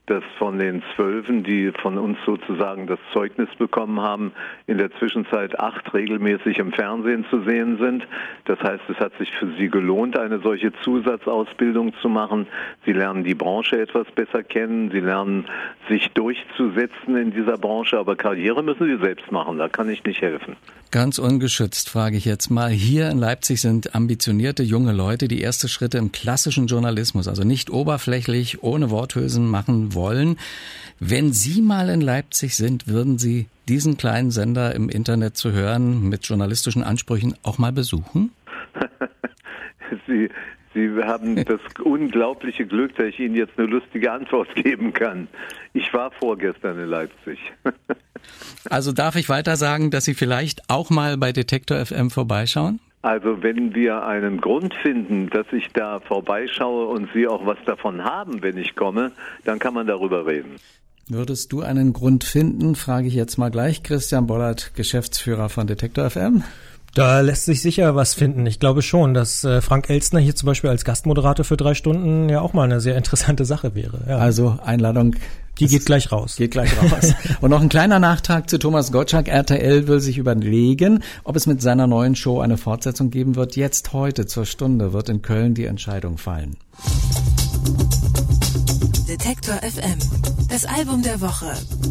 S20: dass von den Zwölfen, die von uns sozusagen das Zeugnis bekommen haben, in der Zwischenzeit acht regelmäßig im Fernsehen zu sehen sind. Das heißt, es hat sich für sie gelohnt, eine solche Zusatzausbildung zu machen. Sie lernen die Branche etwas besser kennen, sie lernen sich durchzusetzen in dieser Branche, aber Karriere müssen sie selbst machen, da kann ich nicht helfen.
S3: Ganz ungeschützt frage ich jetzt mal. Hier in Leipzig sind ambitionierte junge Leute, die erste Schritte im klassischen Journalismus, also nicht oberflächlich, ohne Worthülsen machen wollen. Wenn Sie mal in Leipzig sind, würden Sie diesen kleinen Sender im Internet zu hören, mit journalistischen Ansprüchen auch mal besuchen?
S20: Sie, Sie haben das unglaubliche Glück, dass ich Ihnen jetzt eine lustige Antwort geben kann. Ich war vorgestern in Leipzig.
S3: Also darf ich weiter sagen, dass Sie vielleicht auch mal bei Detektor F M vorbeischauen?
S20: Also wenn wir einen Grund finden, dass ich da vorbeischaue und Sie auch was davon haben, wenn ich komme, dann kann man darüber reden.
S3: Würdest du einen Grund finden, frage ich jetzt mal gleich. Christian Bollert, Geschäftsführer von Detektor F M.
S21: Da lässt sich sicher was finden. Ich glaube schon, dass äh, Frank Elstner hier zum Beispiel als Gastmoderator für drei Stunden ja auch mal eine sehr interessante Sache wäre. Ja.
S3: Also Einladung.
S21: Die geht gleich raus.
S3: Geht gleich raus. Und noch ein kleiner Nachtrag zu Thomas Gottschalk. R T L will sich überlegen, ob es mit seiner neuen Show eine Fortsetzung geben wird. Jetzt heute zur Stunde wird in Köln die Entscheidung fallen.
S6: Detektor F M. Das Album der Woche.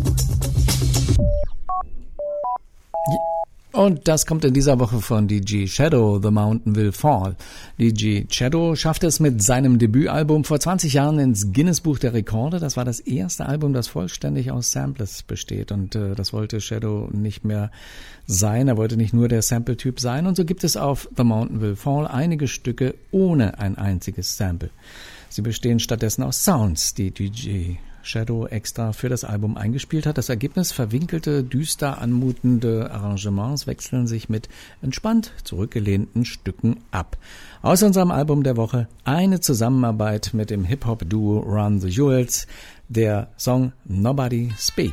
S3: Und das kommt in dieser Woche von D J Shadow, The Mountain Will Fall. D J Shadow schaffte es mit seinem Debütalbum vor zwanzig Jahren ins Guinness-Buch der Rekorde. Das war das erste Album, das vollständig aus Samples besteht. Und äh, das wollte Shadow nicht mehr sein. Er wollte nicht nur der Sample-Typ sein. Und so gibt es auf The Mountain Will Fall einige Stücke ohne ein einziges Sample. Sie bestehen stattdessen aus Sounds, die D J Shadow extra für das Album eingespielt hat. Das Ergebnis: verwinkelte, düster anmutende Arrangements wechseln sich mit entspannt zurückgelehnten Stücken ab. Aus unserem Album der Woche eine Zusammenarbeit mit dem Hip-Hop-Duo Run the Jewels, der Song Nobody Speak.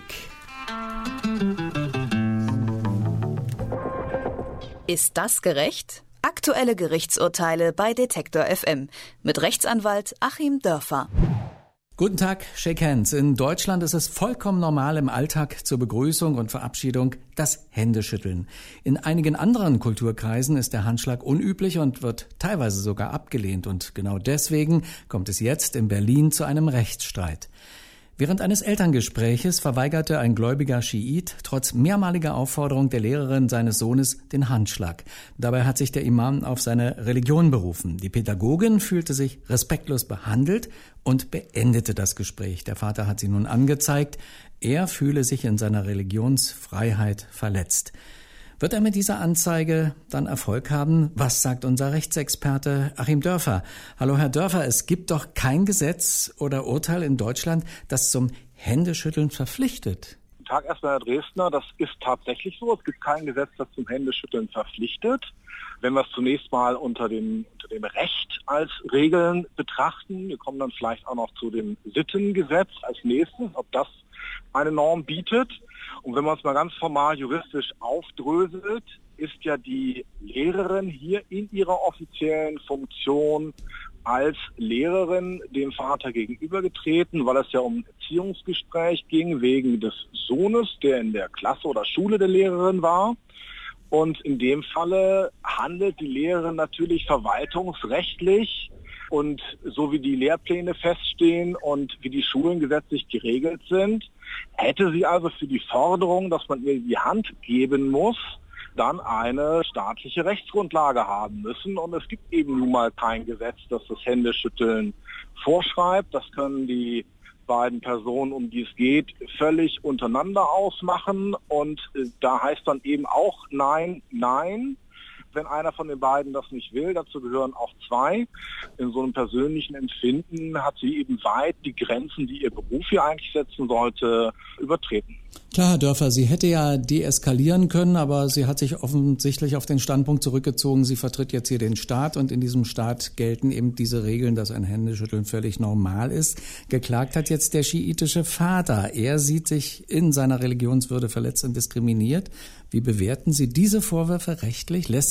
S22: Ist das gerecht? Aktuelle Gerichtsurteile bei Detektor F M mit Rechtsanwalt Achim Dörfer.
S3: Guten Tag, Shake Hands. In Deutschland ist es vollkommen normal, im Alltag zur Begrüßung und Verabschiedung das Händeschütteln. In einigen anderen Kulturkreisen ist der Handschlag unüblich und wird teilweise sogar abgelehnt. Und genau deswegen kommt es jetzt in Berlin zu einem Rechtsstreit. Während eines Elterngespräches verweigerte ein gläubiger Schiit trotz mehrmaliger Aufforderung der Lehrerin seines Sohnes den Handschlag. Dabei hat sich der Imam auf seine Religion berufen. Die Pädagogin fühlte sich respektlos behandelt und beendete das Gespräch. Der Vater hat sie nun angezeigt. Er fühle sich in seiner Religionsfreiheit verletzt. Wird er mit dieser Anzeige dann Erfolg haben? Was sagt unser Rechtsexperte Achim Dörfer? Hallo Herr Dörfer, es gibt doch kein Gesetz oder Urteil in Deutschland, das zum Händeschütteln verpflichtet.
S23: Guten Tag erstmal, Herr Dresdner. Das ist tatsächlich so. Es gibt kein Gesetz, das zum Händeschütteln verpflichtet. Wenn wir es zunächst mal unter dem, unter dem Recht als Regeln betrachten, wir kommen dann vielleicht auch noch zu dem Sittengesetz als nächstes, ob das eine Norm bietet. Und wenn man es mal ganz formal juristisch aufdröselt, ist ja die Lehrerin hier in ihrer offiziellen Funktion als Lehrerin dem Vater gegenübergetreten, weil es ja um ein Erziehungsgespräch ging wegen des Sohnes, der in der Klasse oder Schule der Lehrerin war. Und in dem Falle handelt die Lehrerin natürlich verwaltungsrechtlich. Und so wie die Lehrpläne feststehen und wie die Schulen gesetzlich geregelt sind, hätte sie also für die Forderung, dass man ihr die Hand geben muss, dann eine staatliche Rechtsgrundlage haben müssen. Und es gibt eben nun mal kein Gesetz, das das Händeschütteln vorschreibt. Das können die beiden Personen, um die es geht, völlig untereinander ausmachen. Und da heißt dann eben auch Nein, Nein. Wenn einer von den beiden das nicht will, dazu gehören auch zwei. In so einem persönlichen Empfinden hat sie eben weit die Grenzen, die ihr Beruf hier eigentlich setzen sollte, übertreten.
S3: Klar, Herr Dörfer, sie hätte ja deeskalieren können, aber sie hat sich offensichtlich auf den Standpunkt zurückgezogen, sie vertritt jetzt hier den Staat und in diesem Staat gelten eben diese Regeln, dass ein Händeschütteln völlig normal ist. Geklagt hat jetzt der schiitische Vater. Er sieht sich in seiner Religionswürde verletzt und diskriminiert. Wie bewerten Sie diese Vorwürfe rechtlich? Lässt sich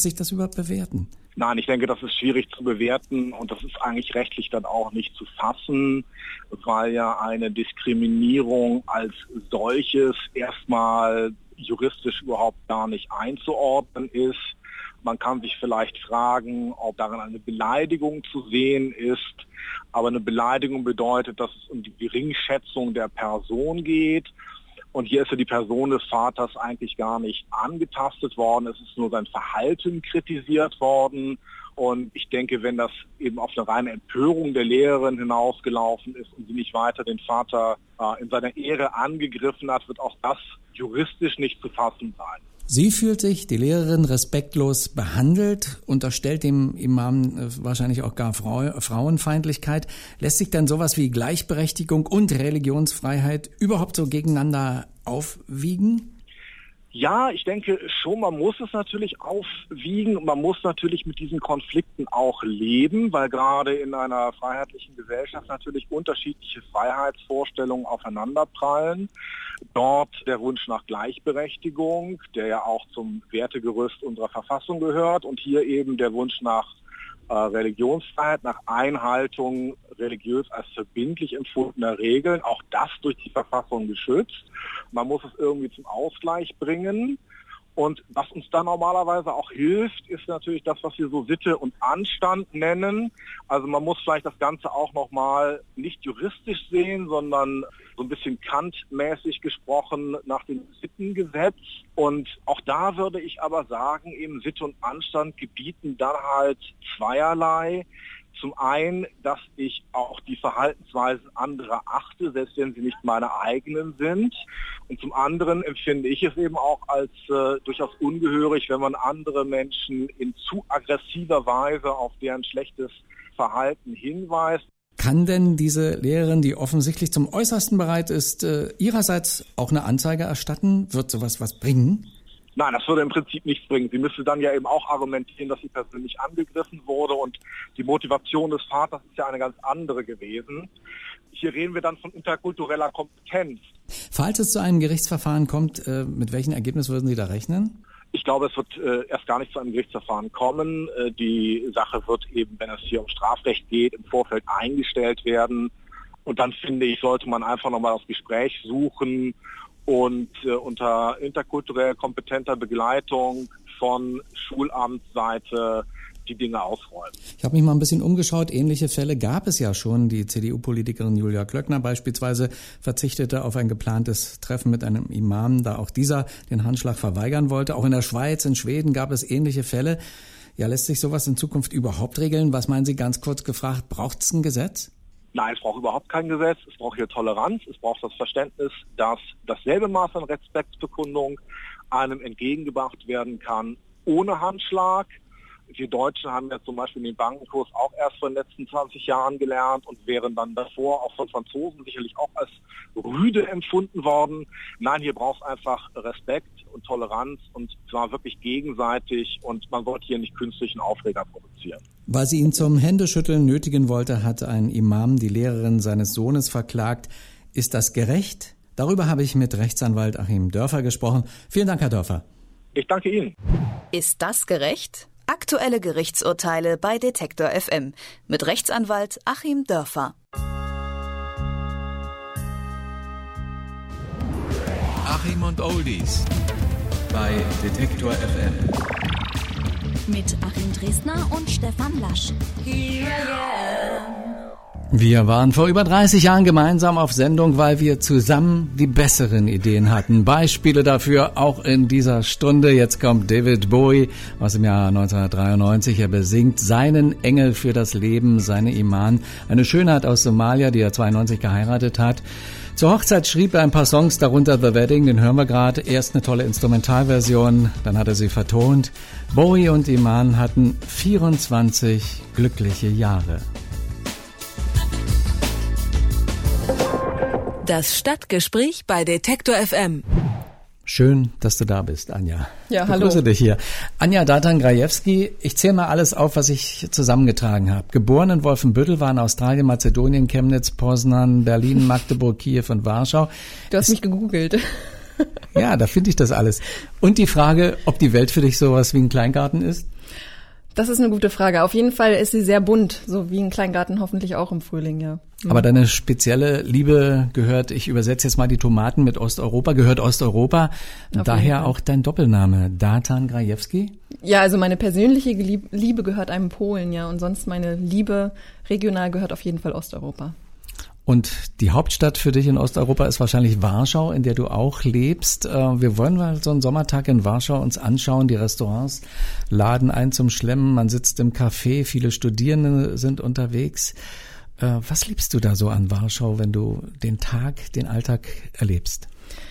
S3: sich das überhaupt bewerten?
S23: Nein, ich denke, das ist schwierig zu bewerten und das ist eigentlich rechtlich dann auch nicht zu fassen, weil ja eine Diskriminierung als solches erstmal juristisch überhaupt gar nicht einzuordnen ist. Man kann sich vielleicht fragen, ob darin eine Beleidigung zu sehen ist. Aber eine Beleidigung bedeutet, dass es um die Geringschätzung der Person geht. Und hier ist ja die Person des Vaters eigentlich gar nicht angetastet worden. Es ist nur sein Verhalten kritisiert worden. Und ich denke, wenn das eben auf eine reine Empörung der Lehrerin hinausgelaufen ist und sie nicht weiter den Vater äh, in seiner Ehre angegriffen hat, wird auch das juristisch nicht zu fassen sein.
S3: Sie fühlt sich, die Lehrerin, respektlos behandelt, unterstellt dem Imam äh, wahrscheinlich auch gar Frau, Frauenfeindlichkeit. Lässt sich dann sowas wie Gleichberechtigung und Religionsfreiheit überhaupt so gegeneinander aufwiegen?
S23: Ja, ich denke schon, man muss es natürlich aufwiegen und man muss natürlich mit diesen Konflikten auch leben, weil gerade in einer freiheitlichen Gesellschaft natürlich unterschiedliche Freiheitsvorstellungen aufeinanderprallen. Dort der Wunsch nach Gleichberechtigung, der ja auch zum Wertegerüst unserer Verfassung gehört, und hier eben der Wunsch nach äh, Religionsfreiheit, nach Einhaltung religiös als verbindlich empfundener Regeln, auch das durch die Verfassung geschützt. Man muss es irgendwie zum Ausgleich bringen. Und was uns da normalerweise auch hilft, ist natürlich das, was wir so Sitte und Anstand nennen. Also man muss vielleicht das Ganze auch nochmal nicht juristisch sehen, sondern so ein bisschen kantmäßig gesprochen nach dem Sittengesetz. Und auch da würde ich aber sagen, eben Sitte und Anstand gebieten dann halt zweierlei. Zum einen, dass ich auch die Verhaltensweisen anderer achte, selbst wenn sie nicht meine eigenen sind. Und zum anderen empfinde ich es eben auch als äh, durchaus ungehörig, wenn man andere Menschen in zu aggressiver Weise auf deren schlechtes Verhalten hinweist.
S3: Kann denn diese Lehrerin, die offensichtlich zum Äußersten bereit ist, äh, ihrerseits auch eine Anzeige erstatten? Wird sowas was bringen?
S23: Nein, das würde im Prinzip nichts bringen. Sie müsste dann ja eben auch argumentieren, dass sie persönlich angegriffen wurde, und die Motivation des Vaters ist ja eine ganz andere gewesen. Hier reden wir dann von interkultureller Kompetenz.
S3: Falls es zu einem Gerichtsverfahren kommt, äh, mit welchem Ergebnis würden Sie da rechnen?
S23: Ich glaube, es wird äh, erst gar nicht zu einem Gerichtsverfahren kommen. Äh, die Sache wird eben, wenn es hier um Strafrecht geht, im Vorfeld eingestellt werden. Und dann, finde ich, sollte man einfach nochmal das Gespräch suchen und äh, unter interkulturell kompetenter Begleitung von Schulamtsseite die Dinge ausräumen.
S3: Ich habe mich mal ein bisschen umgeschaut. Ähnliche Fälle gab es ja schon. Die C D U-Politikerin Julia Klöckner beispielsweise verzichtete auf ein geplantes Treffen mit einem Imam, da auch dieser den Handschlag verweigern wollte. Auch in der Schweiz, in Schweden gab es ähnliche Fälle. Ja, lässt sich sowas in Zukunft überhaupt regeln? Was meinen Sie, ganz kurz gefragt, braucht es ein Gesetz?
S23: Nein, es braucht überhaupt kein Gesetz. Es braucht hier Toleranz. Es braucht das Verständnis, dass dasselbe Maß an Respektsbekundung einem entgegengebracht werden kann ohne Handschlag. Wir Deutschen haben ja zum Beispiel den Bankenkurs auch erst vor den letzten zwanzig Jahren gelernt und wären dann davor auch von Franzosen sicherlich auch als rüde empfunden worden. Nein, hier braucht es einfach Respekt und Toleranz, und zwar wirklich gegenseitig, und man sollte hier nicht künstlichen Aufreger produzieren.
S3: Weil sie ihn zum Händeschütteln nötigen wollte, hat ein Imam die Lehrerin seines Sohnes verklagt. Ist das gerecht? Darüber habe ich mit Rechtsanwalt Achim Dörfer gesprochen. Vielen Dank, Herr Dörfer.
S23: Ich danke Ihnen.
S22: Ist das gerecht? Aktuelle Gerichtsurteile bei Detektor F M mit Rechtsanwalt Achim Dörfer.
S1: Achim und Oldies bei Detektor F M.
S17: Mit Achim Dresdner und Stefan Lasch. Here I am.
S3: Wir waren vor über dreißig Jahren gemeinsam auf Sendung, weil wir zusammen die besseren Ideen hatten. Beispiele dafür auch in dieser Stunde. Jetzt kommt David Bowie aus dem Jahr neunzehnhundertdreiundneunzig. Er besingt seinen Engel für das Leben, seine Iman. Eine Schönheit aus Somalia, die er zweiundneunzig geheiratet hat. Zur Hochzeit schrieb er ein paar Songs, darunter The Wedding, den hören wir gerade. Erst eine tolle Instrumentalversion, dann hat er sie vertont. Bowie und Iman hatten vierundzwanzig glückliche Jahre.
S6: Das Stadtgespräch bei Detektor F M.
S3: Schön, dass du da bist, Anja.
S7: Ja,
S3: ich
S7: hallo.
S3: begrüße dich hier. Anja Datan-Grajewski, ich zähle mal alles auf, was ich zusammengetragen habe. Geboren in Wolfenbüttel, war in Australien, Mazedonien, Chemnitz, Poznan, Berlin, Magdeburg, Kiew und Warschau.
S7: Du hast
S3: es,
S7: mich gegoogelt.
S3: Ja, da finde ich das alles. Und die Frage, ob die Welt für dich sowas wie ein Kleingarten ist?
S7: Das ist eine gute Frage. Auf jeden Fall ist sie sehr bunt, so wie ein Kleingarten hoffentlich auch im Frühling, ja.
S3: Aber deine spezielle Liebe gehört, ich übersetze jetzt mal die Tomaten mit Osteuropa, gehört Osteuropa. Auf Daher auch dein Doppelname, Datan Grajewski?
S7: Ja, also meine persönliche Liebe gehört einem Polen, ja. Und sonst meine Liebe regional gehört auf jeden Fall Osteuropa.
S3: Und die Hauptstadt für dich in Osteuropa ist wahrscheinlich Warschau, in der du auch lebst. Wir wollen mal so einen Sommertag in Warschau uns anschauen. Die Restaurants laden ein zum Schlemmen. Man sitzt im Café, viele Studierende sind unterwegs. Was liebst du da so an Warschau, wenn du den Tag, den Alltag erlebst?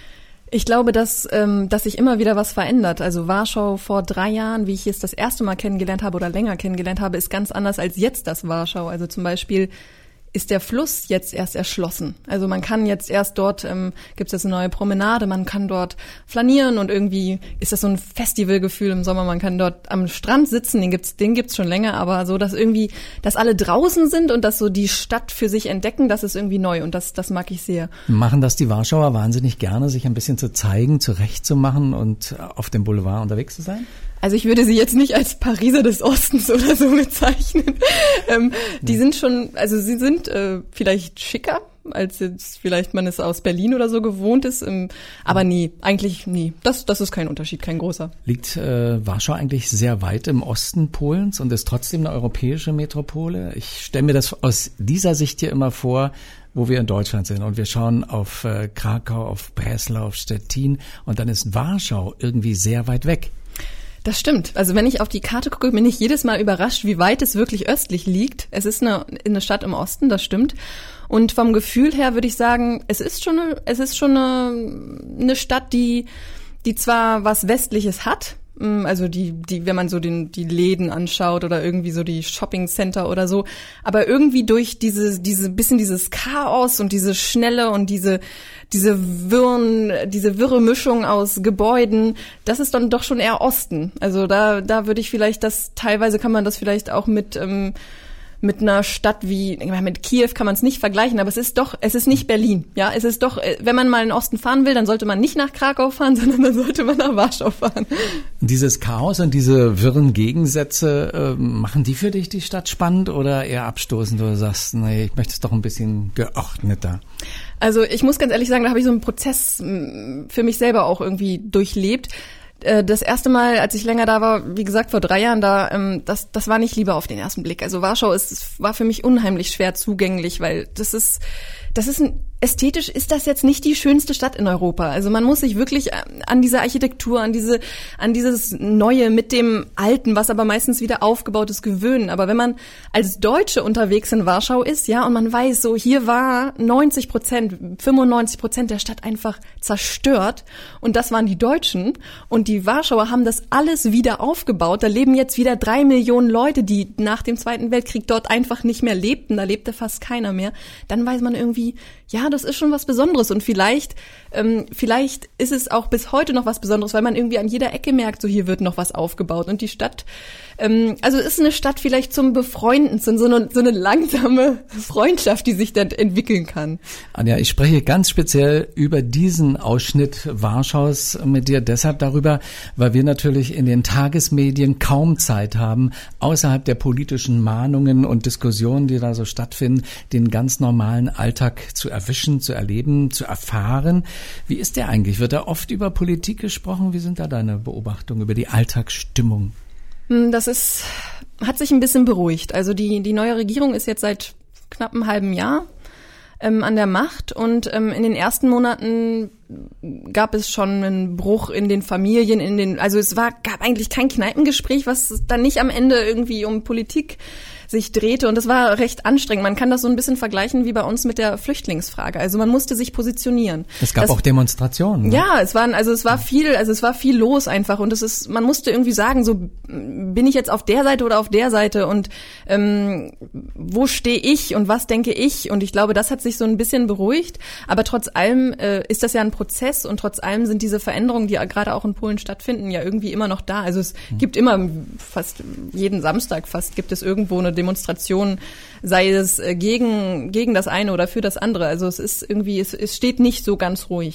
S7: Ich glaube, dass, ähm, dass sich immer wieder was verändert. Also Warschau vor drei Jahren, wie ich es das erste Mal kennengelernt habe oder länger kennengelernt habe, ist ganz anders als jetzt das Warschau. Also zum Beispiel ist der Fluss jetzt erst erschlossen. Also man kann jetzt erst dort, ähm, gibt es jetzt eine neue Promenade, man kann dort flanieren und irgendwie ist das so ein Festivalgefühl im Sommer. Man kann dort am Strand sitzen, den gibt's, den gibt's schon länger, aber so, dass irgendwie, dass alle draußen sind und dass so die Stadt für sich entdecken, das ist irgendwie neu und das, das mag ich sehr.
S3: Machen das die Warschauer wahnsinnig gerne, sich ein bisschen zu zeigen, zurechtzumachen und auf dem Boulevard unterwegs zu sein?
S7: Also ich würde sie jetzt nicht als Pariser des Ostens oder so bezeichnen. ähm, die sind schon, also sie sind äh, vielleicht schicker, als jetzt vielleicht man es aus Berlin oder so gewohnt ist. Ähm, aber nie, eigentlich nie. Das, das ist kein Unterschied, kein großer.
S3: Liegt äh, Warschau eigentlich sehr weit im Osten Polens und ist trotzdem eine europäische Metropole? Ich stelle mir das aus dieser Sicht hier immer vor, wo wir in Deutschland sind und wir schauen auf äh, Krakau, auf Breslau, auf Stettin und dann ist Warschau irgendwie sehr weit weg.
S7: Das stimmt. Also wenn ich auf die Karte gucke, bin ich jedes Mal überrascht, wie weit es wirklich östlich liegt. Es ist eine, eine Stadt im Osten, das stimmt. Und vom Gefühl her würde ich sagen, es ist schon eine, es ist schon eine, eine Stadt, die, die zwar was Westliches hat, also die, die, wenn man so den, die Läden anschaut oder irgendwie so die Shopping Center oder so, aber irgendwie durch diese, diese, bisschen dieses Chaos und diese Schnelle und diese, diese wirren, diese wirre Mischung aus Gebäuden, das ist dann doch schon eher Osten. Also da, da würde ich vielleicht das, teilweise kann man das vielleicht auch mit, ähm, mit einer Stadt wie, mit Kiew kann man es nicht vergleichen, aber es ist doch, es ist nicht Berlin, ja, es ist doch, wenn man mal in den Osten fahren will, dann sollte man nicht nach Krakau fahren, sondern dann sollte man nach Warschau fahren.
S3: Dieses Chaos und diese wirren Gegensätze, äh, machen die für dich die Stadt spannend oder eher abstoßend, oder sagst, nee, ich möchte es doch ein bisschen geordneter?
S7: Also ich muss ganz ehrlich sagen, da habe ich so einen Prozess für mich selber auch irgendwie durchlebt. Das erste Mal, als ich länger da war, wie gesagt, vor drei Jahren da, ähm, das, das war nicht Liebe auf den ersten Blick. Also Warschau ist, war für mich unheimlich schwer zugänglich, weil das ist, das ist ein, ästhetisch ist das jetzt nicht die schönste Stadt in Europa. Also man muss sich wirklich an diese Architektur, an diese, an dieses Neue mit dem Alten, was aber meistens wieder aufgebaut ist, gewöhnen. Aber wenn man als Deutsche unterwegs in Warschau ist, ja, und man weiß, so hier war neunzig Prozent, fünfundneunzig Prozent der Stadt einfach zerstört und das waren die Deutschen und die Warschauer haben das alles wieder aufgebaut. Da leben jetzt wieder drei Millionen Leute, die nach dem Zweiten Weltkrieg dort einfach nicht mehr lebten. Da lebte fast keiner mehr. Dann weiß man irgendwie, ja, das ist schon was Besonderes und vielleicht, ähm, vielleicht ist es auch bis heute noch was Besonderes, weil man irgendwie an jeder Ecke merkt, so hier wird noch was aufgebaut und die Stadt, ähm, also ist eine Stadt vielleicht zum Befreunden, so eine, so eine langsame Freundschaft, die sich dann entwickeln kann.
S3: Anja, ich spreche ganz speziell über diesen Ausschnitt Warschaus mit dir deshalb darüber, weil wir natürlich in den Tagesmedien kaum Zeit haben, außerhalb der politischen Mahnungen und Diskussionen, die da so stattfinden, den ganz normalen Alltag zu erwischen, zu erleben, zu erfahren. Wie ist der eigentlich? Wird da oft über Politik gesprochen? Wie sind da deine Beobachtungen über die Alltagsstimmung?
S7: Das ist, hat sich ein bisschen beruhigt. Also die, die neue Regierung ist jetzt seit knapp einem halben Jahr ähm, an der Macht und ähm, in den ersten Monaten gab es schon einen Bruch in den Familien, in den, also es war, gab eigentlich kein Kneipengespräch, was dann nicht am Ende irgendwie um Politik sich drehte und das war recht anstrengend. Man kann das so ein bisschen vergleichen wie bei uns mit der Flüchtlingsfrage. Also man musste sich positionieren.
S3: Es gab das, auch Demonstrationen.
S7: Ne? Ja, es waren, also es war viel, also es war viel los einfach und es ist, man musste irgendwie sagen, so bin ich jetzt auf der Seite oder auf der Seite und ähm, wo stehe ich und was denke ich? Und ich glaube, das hat sich so ein bisschen beruhigt. Aber trotz allem äh, ist das ja ein Prozess und trotz allem sind diese Veränderungen, die ja gerade auch in Polen stattfinden, ja irgendwie immer noch da. Also es hm. gibt immer fast jeden Samstag fast gibt es irgendwo eine Demonstration, sei es gegen, gegen das eine oder für das andere. Also es ist irgendwie, es, es steht nicht so ganz ruhig.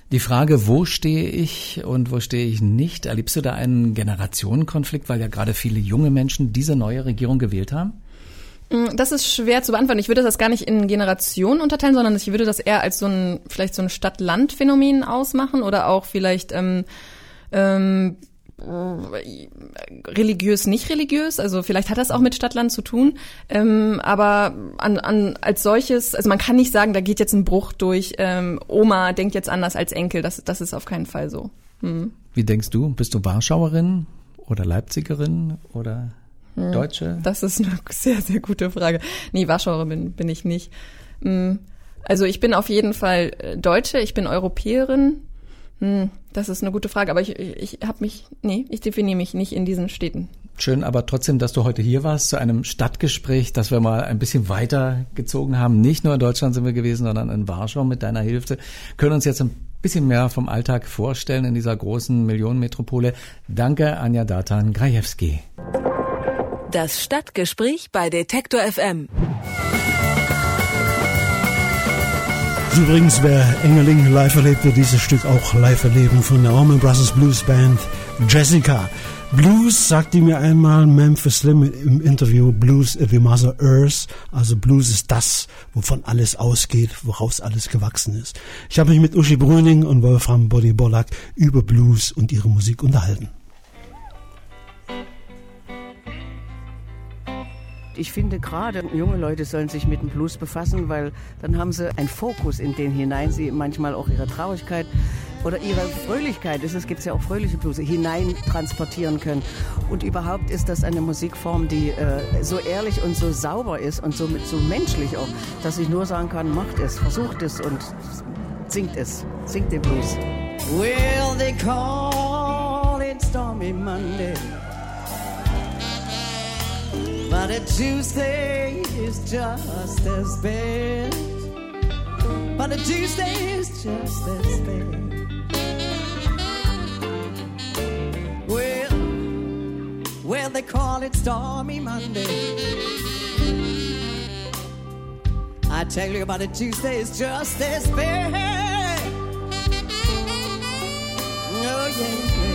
S3: Die Frage, wo stehe ich und wo stehe ich nicht, erlebst du da einen Generationenkonflikt, weil ja gerade viele junge Menschen diese neue Regierung gewählt haben?
S7: Das ist schwer zu beantworten. Ich würde das gar nicht in Generationen unterteilen, sondern ich würde das eher als so ein, vielleicht so ein Stadt-Land-Phänomen ausmachen oder auch vielleicht ähm, ähm, religiös, nicht religiös. Also vielleicht hat das auch mit Stadt-Land zu tun. Ähm, aber an, an, als solches, also man kann nicht sagen, da geht jetzt ein Bruch durch, ähm, Oma denkt jetzt anders als Enkel. Das, das ist auf keinen Fall so. Hm.
S3: Wie denkst du? Bist du Warschauerin oder Leipzigerin oder Deutsche?
S7: Das ist eine sehr, sehr gute Frage. Nee, Warschauerin bin, bin ich nicht. Also ich bin auf jeden Fall Deutsche, ich bin Europäerin. Das ist eine gute Frage, aber ich, ich habe mich, nee, ich definiere mich nicht in diesen Städten.
S3: Schön, aber trotzdem, dass du heute hier warst zu einem Stadtgespräch, das wir mal ein bisschen weiter gezogen haben. Nicht nur in Deutschland sind wir gewesen, sondern in Warschau mit deiner Hilfe. Können uns jetzt ein bisschen mehr vom Alltag vorstellen in dieser großen Millionenmetropole. Danke, Anja Datan-Grajewski.
S6: Das Stadtgespräch bei Detektor F M.
S4: Übrigens, wer Engeling live erlebt, wird dieses Stück auch live erleben von der Allman Brothers Blues Band Jessica. Blues, sagte mir einmal Memphis Slim im Interview, Blues is the Mother Earth, also Blues ist das, wovon alles ausgeht, woraus alles gewachsen ist. Ich habe mich mit Uschi Brüning und Wolfram Body Bollack über Blues und ihre Musik unterhalten.
S8: Ich finde gerade, junge Leute sollen sich mit dem Blues befassen, weil dann haben sie einen Fokus, in den hinein sie manchmal auch ihre Traurigkeit oder ihre Fröhlichkeit, es gibt ja auch fröhliche Blues, hinein transportieren können. Und überhaupt ist das eine Musikform, die äh, so ehrlich und so sauber ist und so, so menschlich auch, dass ich nur sagen kann, macht es, versucht es und singt es, singt den Blues.
S9: Well, they call it Stormy Monday, but a Tuesday is just as bad. But a Tuesday is just as bad. Well, well, they call it Stormy Monday. I tell you about a Tuesday is just as bad. Oh, yeah.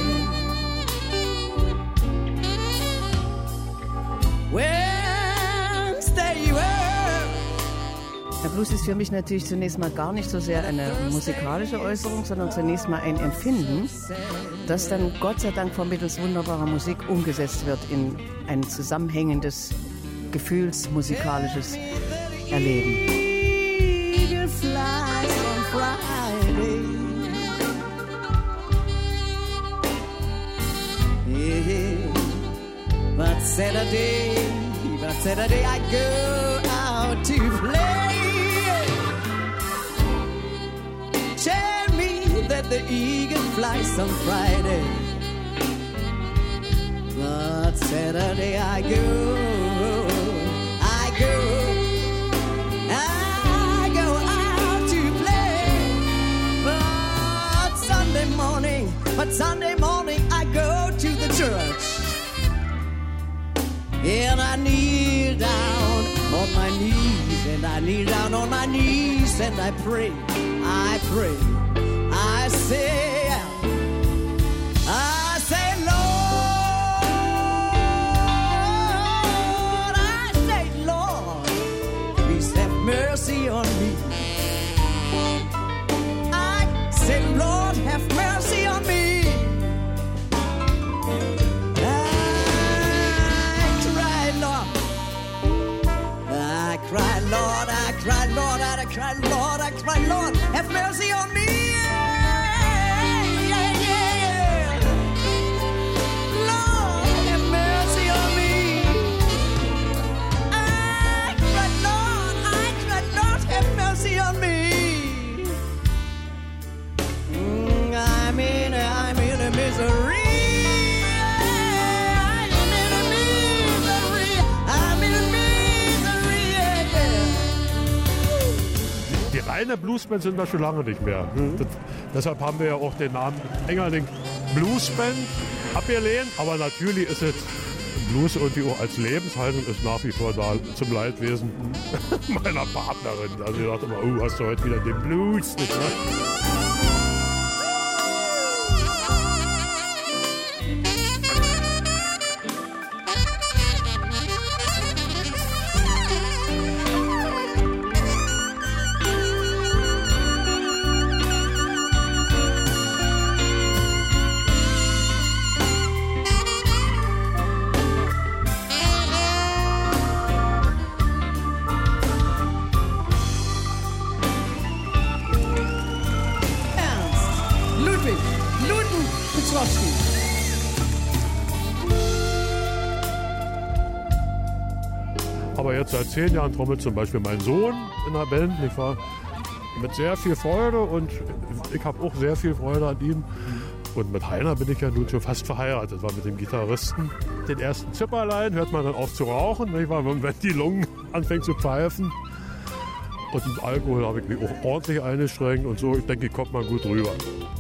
S8: Der Blues ist für mich natürlich zunächst mal gar nicht so sehr eine musikalische Äußerung, sondern zunächst mal ein Empfinden, das dann Gott sei Dank vermittels wunderbarer Musik umgesetzt wird in ein zusammenhängendes, gefühlsmusikalisches Erleben.
S9: But Saturday, but Saturday I go out to play. Tell me that the eagle flies on Friday. But Saturday I go, I go, I go out to play. But Sunday morning, but Sunday morning I go to the church. And I kneel down on my knees, and I kneel down on my knees, and I pray, I pray, I say, I say, Lord, I say, Lord, please have mercy on me. I say, Lord, have mercy on me. I cry, Lord, I cry, Lord, I cry, Lord, I cry, Lord, have mercy on me. Yeah, yeah, yeah. Lord, have mercy on me. I cry, Lord, I cry, Lord, have mercy on me. Mm, I'm in, I'm in a misery.
S10: Die reine Bluesband sind wir schon lange nicht mehr. Mhm. Das, deshalb haben wir ja auch den Namen Engerling Bluesband abgelehnt. Aber natürlich ist es Blues irgendwie auch als Lebenshaltung ist nach wie vor da zum Leidwesen meiner Partnerin. Also sie sagt immer, oh, hast du heute wieder den Blues, nicht wahr?
S3: Wieslowski.
S10: Aber jetzt seit zehn Jahren trommelt zum Beispiel mein Sohn in der Band, nicht wahr? Mit sehr viel Freude und ich habe auch sehr viel Freude an ihm. Und mit Heiner bin ich ja nun schon fast verheiratet, war mit dem Gitarristen. Den ersten Zipperlein hört man dann auf zu rauchen, nicht wahr? Wenn die Lungen anfängt zu pfeifen. Und mit Alkohol habe ich mich auch ordentlich eingeschränkt und so, ich denke, kommt man gut rüber.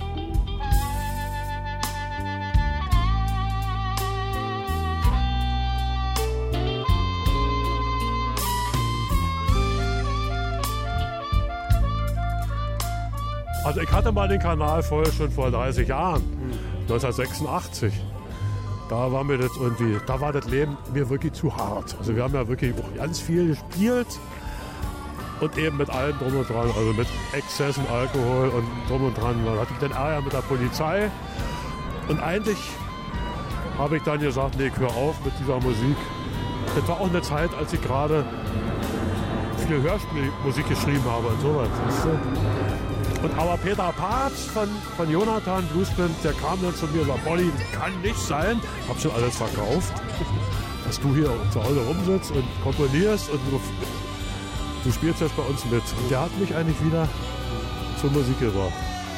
S10: Also ich hatte mal den Kanal vorher schon vor dreißig Jahren, neunzehnhundertsechsundachtzig. Da war mir das irgendwie, da war das Leben mir wirklich zu hart. Also wir haben ja wirklich auch ganz viel gespielt und eben mit allem drum und dran, also mit Exzessen, Alkohol und drum und dran. Dann hatte ich den Ärger mit der Polizei und eigentlich habe ich dann gesagt, nee, ich höre auf mit dieser Musik. Das war auch eine Zeit, als ich gerade viel Hörspielmusik geschrieben habe und sowas. Weißt du? Und aber Peter Papst von, von Jonathan Bluesband, der kam dann zu mir und sagte, Bolli, kann nicht sein, ich hab schon alles verkauft, dass du hier zu Hause rumsitzt und komponierst und du, du spielst jetzt bei uns mit. Und der hat mich eigentlich wieder zur Musik gebracht.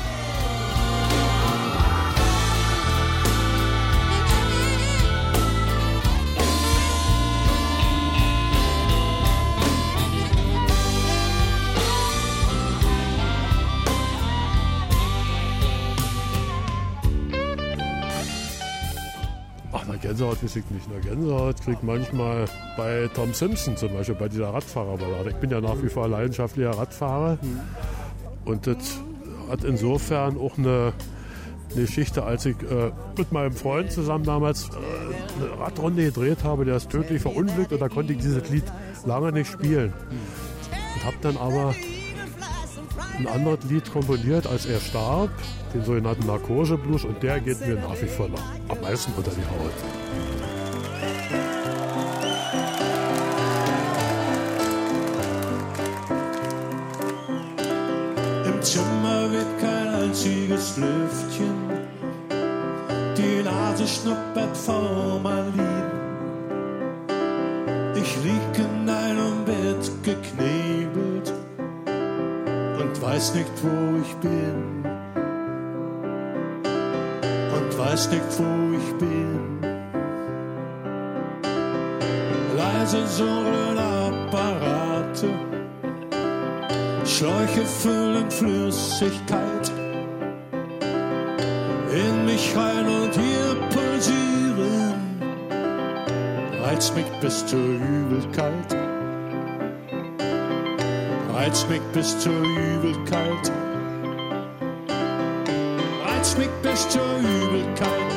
S10: Gänsehaut weiß ich nicht. Nur Gänsehaut kriegt manchmal bei Tom Simpson zum Beispiel, bei dieser Radfahrerballade. Ich bin ja nach wie vor leidenschaftlicher Radfahrer. Und das hat insofern auch eine, eine Geschichte, als ich äh, mit meinem Freund zusammen damals äh, eine Radrunde gedreht habe, der ist tödlich verunglückt und da konnte ich dieses Lied lange nicht spielen. Und habe dann aber ein anderes Lied komponiert, als er starb, den sogenannten Narkose-Blues, und der geht mir nach wie vor noch am meisten unter die Haut.
S11: Im Zimmer weht kein einziges Lüftchen, die Nase schnuppert Formalin. Ich lieg in einem Bett geknebelt und weiß nicht, wo ich bin. Und weiß nicht, wo ich bin. Leise surren Apparate, Schläuche füllen Flüssigkeit in mich rein und hier pulsieren. Reizt mich bis zur Übelkeit. Reizt mich bis zur Übelkeit. Reizt mich bis zur Übelkeit.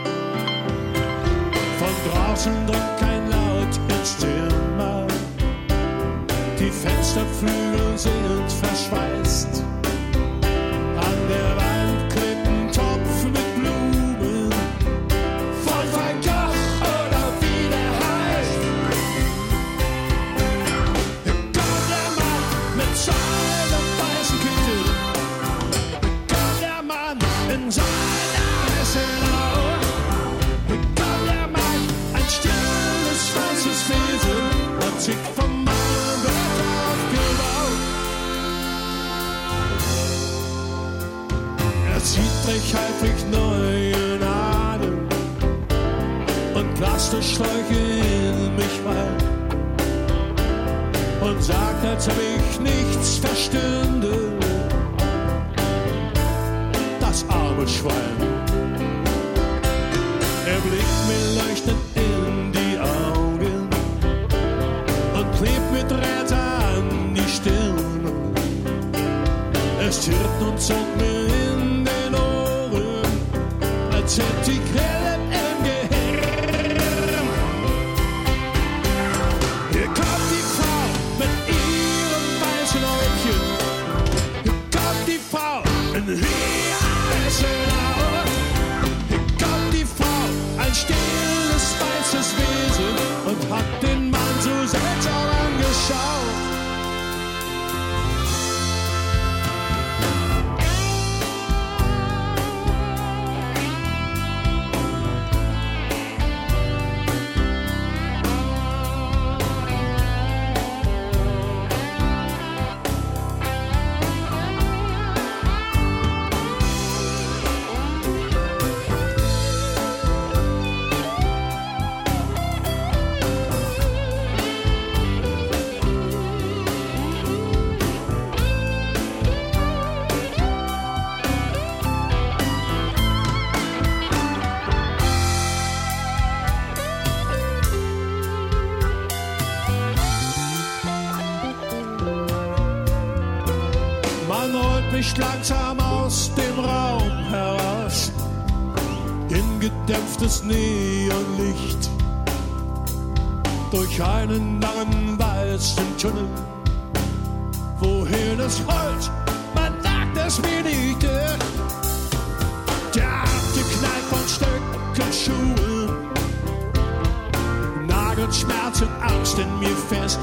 S11: Von draußen drückt kein Laut ins Zimmer. Die Fensterflügel sind verschweißt. An der Wand klebt ein Topf mit Blumen. Von Van Gogh oder wie der heißt. Hier kommt der Mann mit seinem weißen Kittel. Hier kommt der Mann in seiner heißen Haut. Hier kommt der Mann, ein stilles, weißes Wesen, hat sich vom Mann dort aufgebaut. Er zieht reich neue Nadeln und Plastikschläuche in mich rein und sagt, als ob ich nichts verstünde, das arme Schwein. Er blickt mir leuchtend in die Augen und klebt mit Räder an die Stirn. Es zirpt und zog mir in den Ohren, als hätte ich Grillen im Gehirn. Hier kommt die Frau mit ihrem weißen Häubchen. Hier kommt die Frau in ihrer heißen Haut. Hier kommt die Frau, ein stilles, weißes Wesen, und hat den Mann so seltsam angeschaut. Man holt mich langsam aus dem Raum heraus in gedämpftes Neonlicht durch einen langen weißen Tunnel. Wohin es rollt, man sagt es mir nicht. Der harte Knall von Stöcken Schuhen nagelt Schmerz und Angst in mir fest,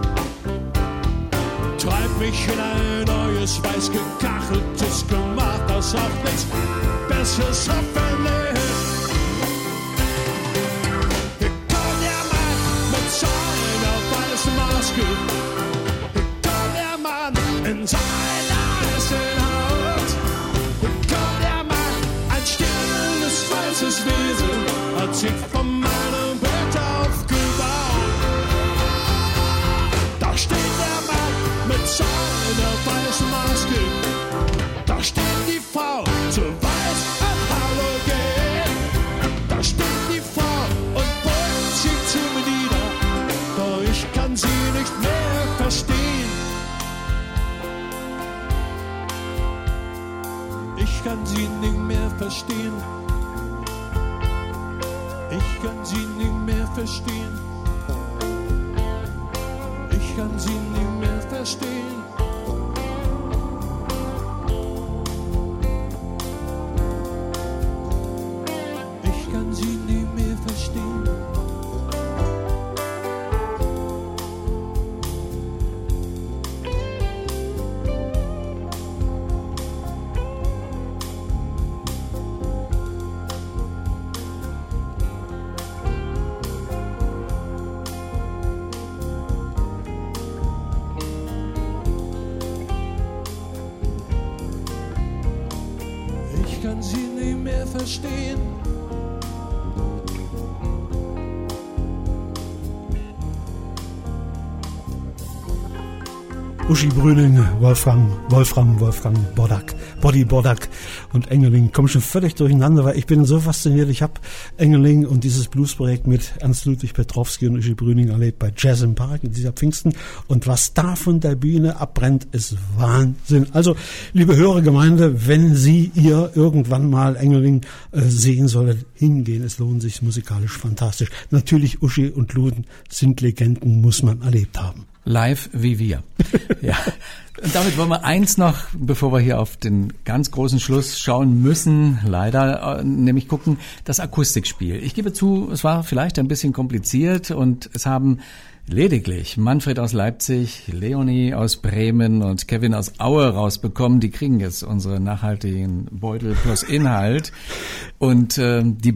S11: treibt mich in ein neues, weiß gekacheltes Gemach, das auf nichts Besseres hoffen lässt. Hier kommt der Mann mit seiner weißen Maske, hier kommt der Mann in seiner heißen Haut, hier kommt der Mann, ein stilles, weißes Wesen, hat sich von meinem Bett aufgebaut. Da steht der Mann mit seiner weißen Maske, da steht die Frau zu weiß und halogen. Da steht die Frau und beugt sich zu mir nieder, doch ich kann sie nicht mehr verstehen. Ich kann sie nicht mehr verstehen. Ich kann sie nicht mehr verstehen. Ich kann sie nicht mehr verstehen. Ich kann sie nicht mehr verstehen. Ich kann sie nicht mehr verstehen.
S4: Uschi Brüning, Wolfram, Wolfram, Wolfram Bodak, Body Bodak und Engeling kommen schon völlig durcheinander, weil ich bin so fasziniert. Ich habe Engeling und dieses Bluesprojekt mit Ernst Ludwig Petrowski und Uschi Brüning erlebt bei Jazz im Park in dieser Pfingsten. Und was da von der Bühne abbrennt, ist Wahnsinn. Also, liebe Hörergemeinde, wenn Sie ihr irgendwann mal Engeling äh, sehen solltet, hingehen. Es lohnt sich, musikalisch fantastisch. Natürlich, Uschi und Luden sind Legenden, muss man erlebt haben.
S3: Live wie wir. Ja. Und damit wollen wir eins noch, bevor wir hier auf den ganz großen Schluss schauen müssen, leider, nämlich gucken, das Akustikspiel. Ich gebe zu, es war vielleicht ein bisschen kompliziert und es haben lediglich Manfred aus Leipzig, Leonie aus Bremen und Kevin aus Aue rausbekommen. Die kriegen jetzt unsere nachhaltigen Beutel plus Inhalt. Und äh, die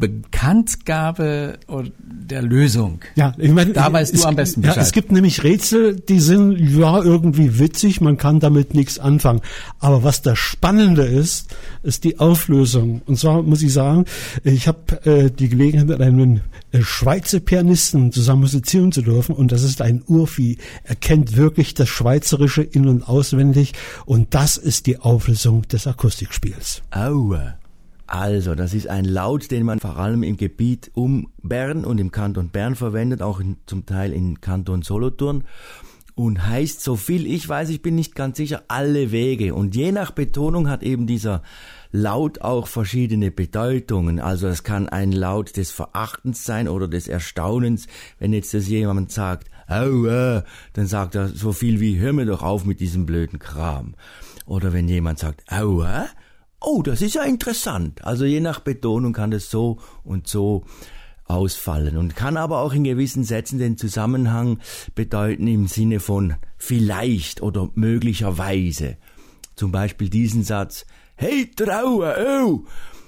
S3: Bekanntgabe der Lösung,
S4: ja, ich meine,
S3: da weißt
S4: es,
S3: du am besten Bescheid.
S4: Ja, es gibt nämlich Rätsel, die sind ja irgendwie witzig, man kann damit nichts anfangen. Aber was das Spannende ist, ist die Auflösung. Und zwar muss ich sagen, ich habe äh, die Gelegenheit, mit einem äh, Schweizer Pianisten zusammen musizieren zu dürfen. Und das ist ein Urvieh. Er kennt wirklich das Schweizerische in- und auswendig. Und das ist die Auflösung des Akustikspiels.
S5: Aua. Also, das ist ein Laut, den man vor allem im Gebiet um Bern und im Kanton Bern verwendet, auch in, zum Teil im Kanton Solothurn. Und heißt, so viel ich weiß, ich bin nicht ganz sicher, alle Wege. Und je nach Betonung hat eben dieser Laut auch verschiedene Bedeutungen. Also es kann ein Laut des Verachtens sein oder des Erstaunens. Wenn jetzt das jemand sagt, aua, dann sagt er so viel wie, hör mir doch auf mit diesem blöden Kram. Oder wenn jemand sagt, aua, oh, das ist ja interessant. Also je nach Betonung kann das so und so ausfallen und kann aber auch in gewissen Sätzen den Zusammenhang bedeuten im Sinne von vielleicht oder möglicherweise. Zum Beispiel diesen Satz, hey Trauer, oh!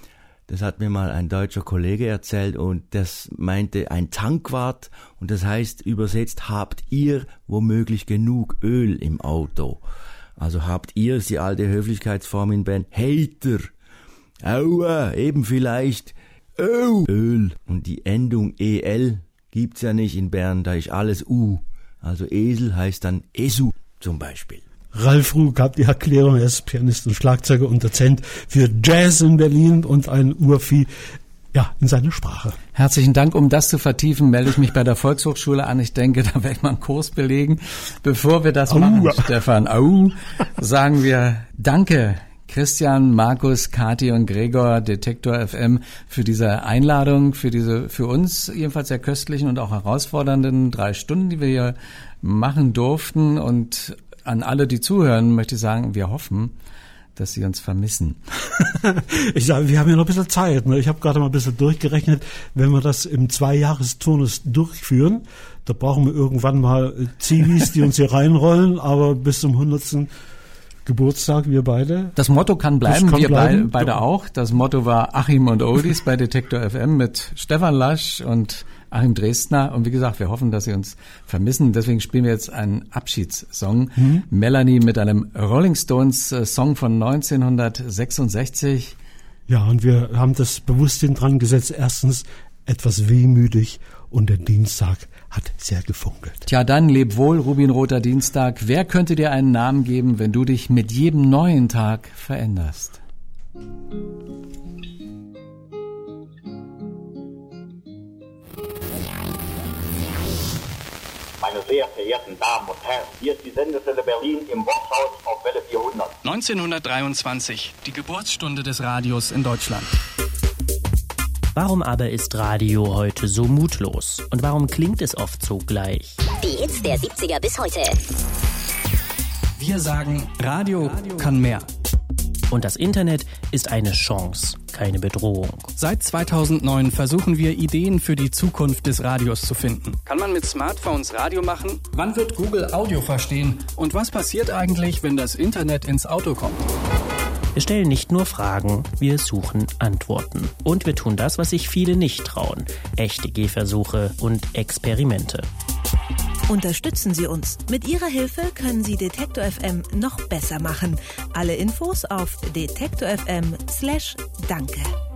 S5: Das hat mir mal ein deutscher Kollege erzählt und das meinte ein Tankwart und das heißt übersetzt, habt ihr womöglich genug Öl im Auto? Also habt ihr, ist die alte Höflichkeitsform in Bern, Hater, aua, eben vielleicht, oh, Öl. Und die Endung el gibt's ja nicht in Bern, da ist alles u. Also Esel heißt dann Esu zum Beispiel.
S4: Ralf Ruh gab die Erklärung, er ist Pianist und Schlagzeuger und Dozent für Jazz in Berlin und ein Urvieh. ja, in seine Sprache.
S3: Herzlichen Dank. Um das zu vertiefen, melde ich mich bei der Volkshochschule an. Ich denke, da werde ich mal einen Kurs belegen. Bevor wir das Au. machen, Stefan, au, sagen wir Danke, Christian, Markus, Kathi und Gregor, Detektor F M, für diese Einladung, für diese für uns jedenfalls sehr köstlichen und auch herausfordernden drei Stunden, die wir hier machen durften. Und an alle, die zuhören, möchte ich sagen, wir hoffen, dass Sie uns vermissen.
S4: Ich sage, wir haben ja noch ein bisschen Zeit. Ne? Ich habe gerade mal ein bisschen durchgerechnet, wenn wir das im Zweijahresturnus durchführen, da brauchen wir irgendwann mal Zivis, die uns hier reinrollen, aber bis zum hundertsten Geburtstag, wir beide.
S3: Das Motto kann bleiben,
S4: kann
S3: wir
S4: bleiben.
S3: Be- beide auch. Das Motto war Achim und Oldies bei Detektor F M mit Stefan Lasch und Achim Dresdner. Und wie gesagt, wir hoffen, dass Sie uns vermissen. Deswegen spielen wir jetzt einen Abschiedssong. Mhm. Melanie mit einem Rolling Stones Song von neunzehnhundertsechsundsechzig.
S4: Ja, und wir haben das Bewusstsein dran gesetzt. Erstens etwas wehmütig und der Dienstag hat sehr gefunkelt.
S3: Tja, dann leb wohl, Rubinroter Dienstag. Wer könnte dir einen Namen geben, wenn du dich mit jedem neuen Tag veränderst?
S12: Meine sehr verehrten Damen und Herren, hier ist die Sendestelle Berlin im Worthaus auf Welle vierhundert.
S13: neunzehnhundertdreiundzwanzig, die Geburtsstunde des Radios in Deutschland.
S14: Warum aber ist Radio heute so mutlos? Und warum klingt es oft so gleich?
S24: Die Hits der siebziger bis heute.
S13: Wir sagen, Radio kann mehr.
S14: Und das Internet ist eine Chance, keine Bedrohung.
S13: Seit zweitausendneun versuchen wir, Ideen für die Zukunft des Radios zu finden. Kann man mit Smartphones Radio machen? Wann wird Google Audio verstehen? Und was passiert eigentlich, wenn das Internet ins Auto kommt?
S14: Wir stellen nicht nur Fragen, wir suchen Antworten. Und wir tun das, was sich viele nicht trauen. Echte Gehversuche und Experimente.
S25: Unterstützen Sie uns. Mit Ihrer Hilfe können Sie Detektor F M noch besser machen. Alle Infos auf detektor F M slash danke.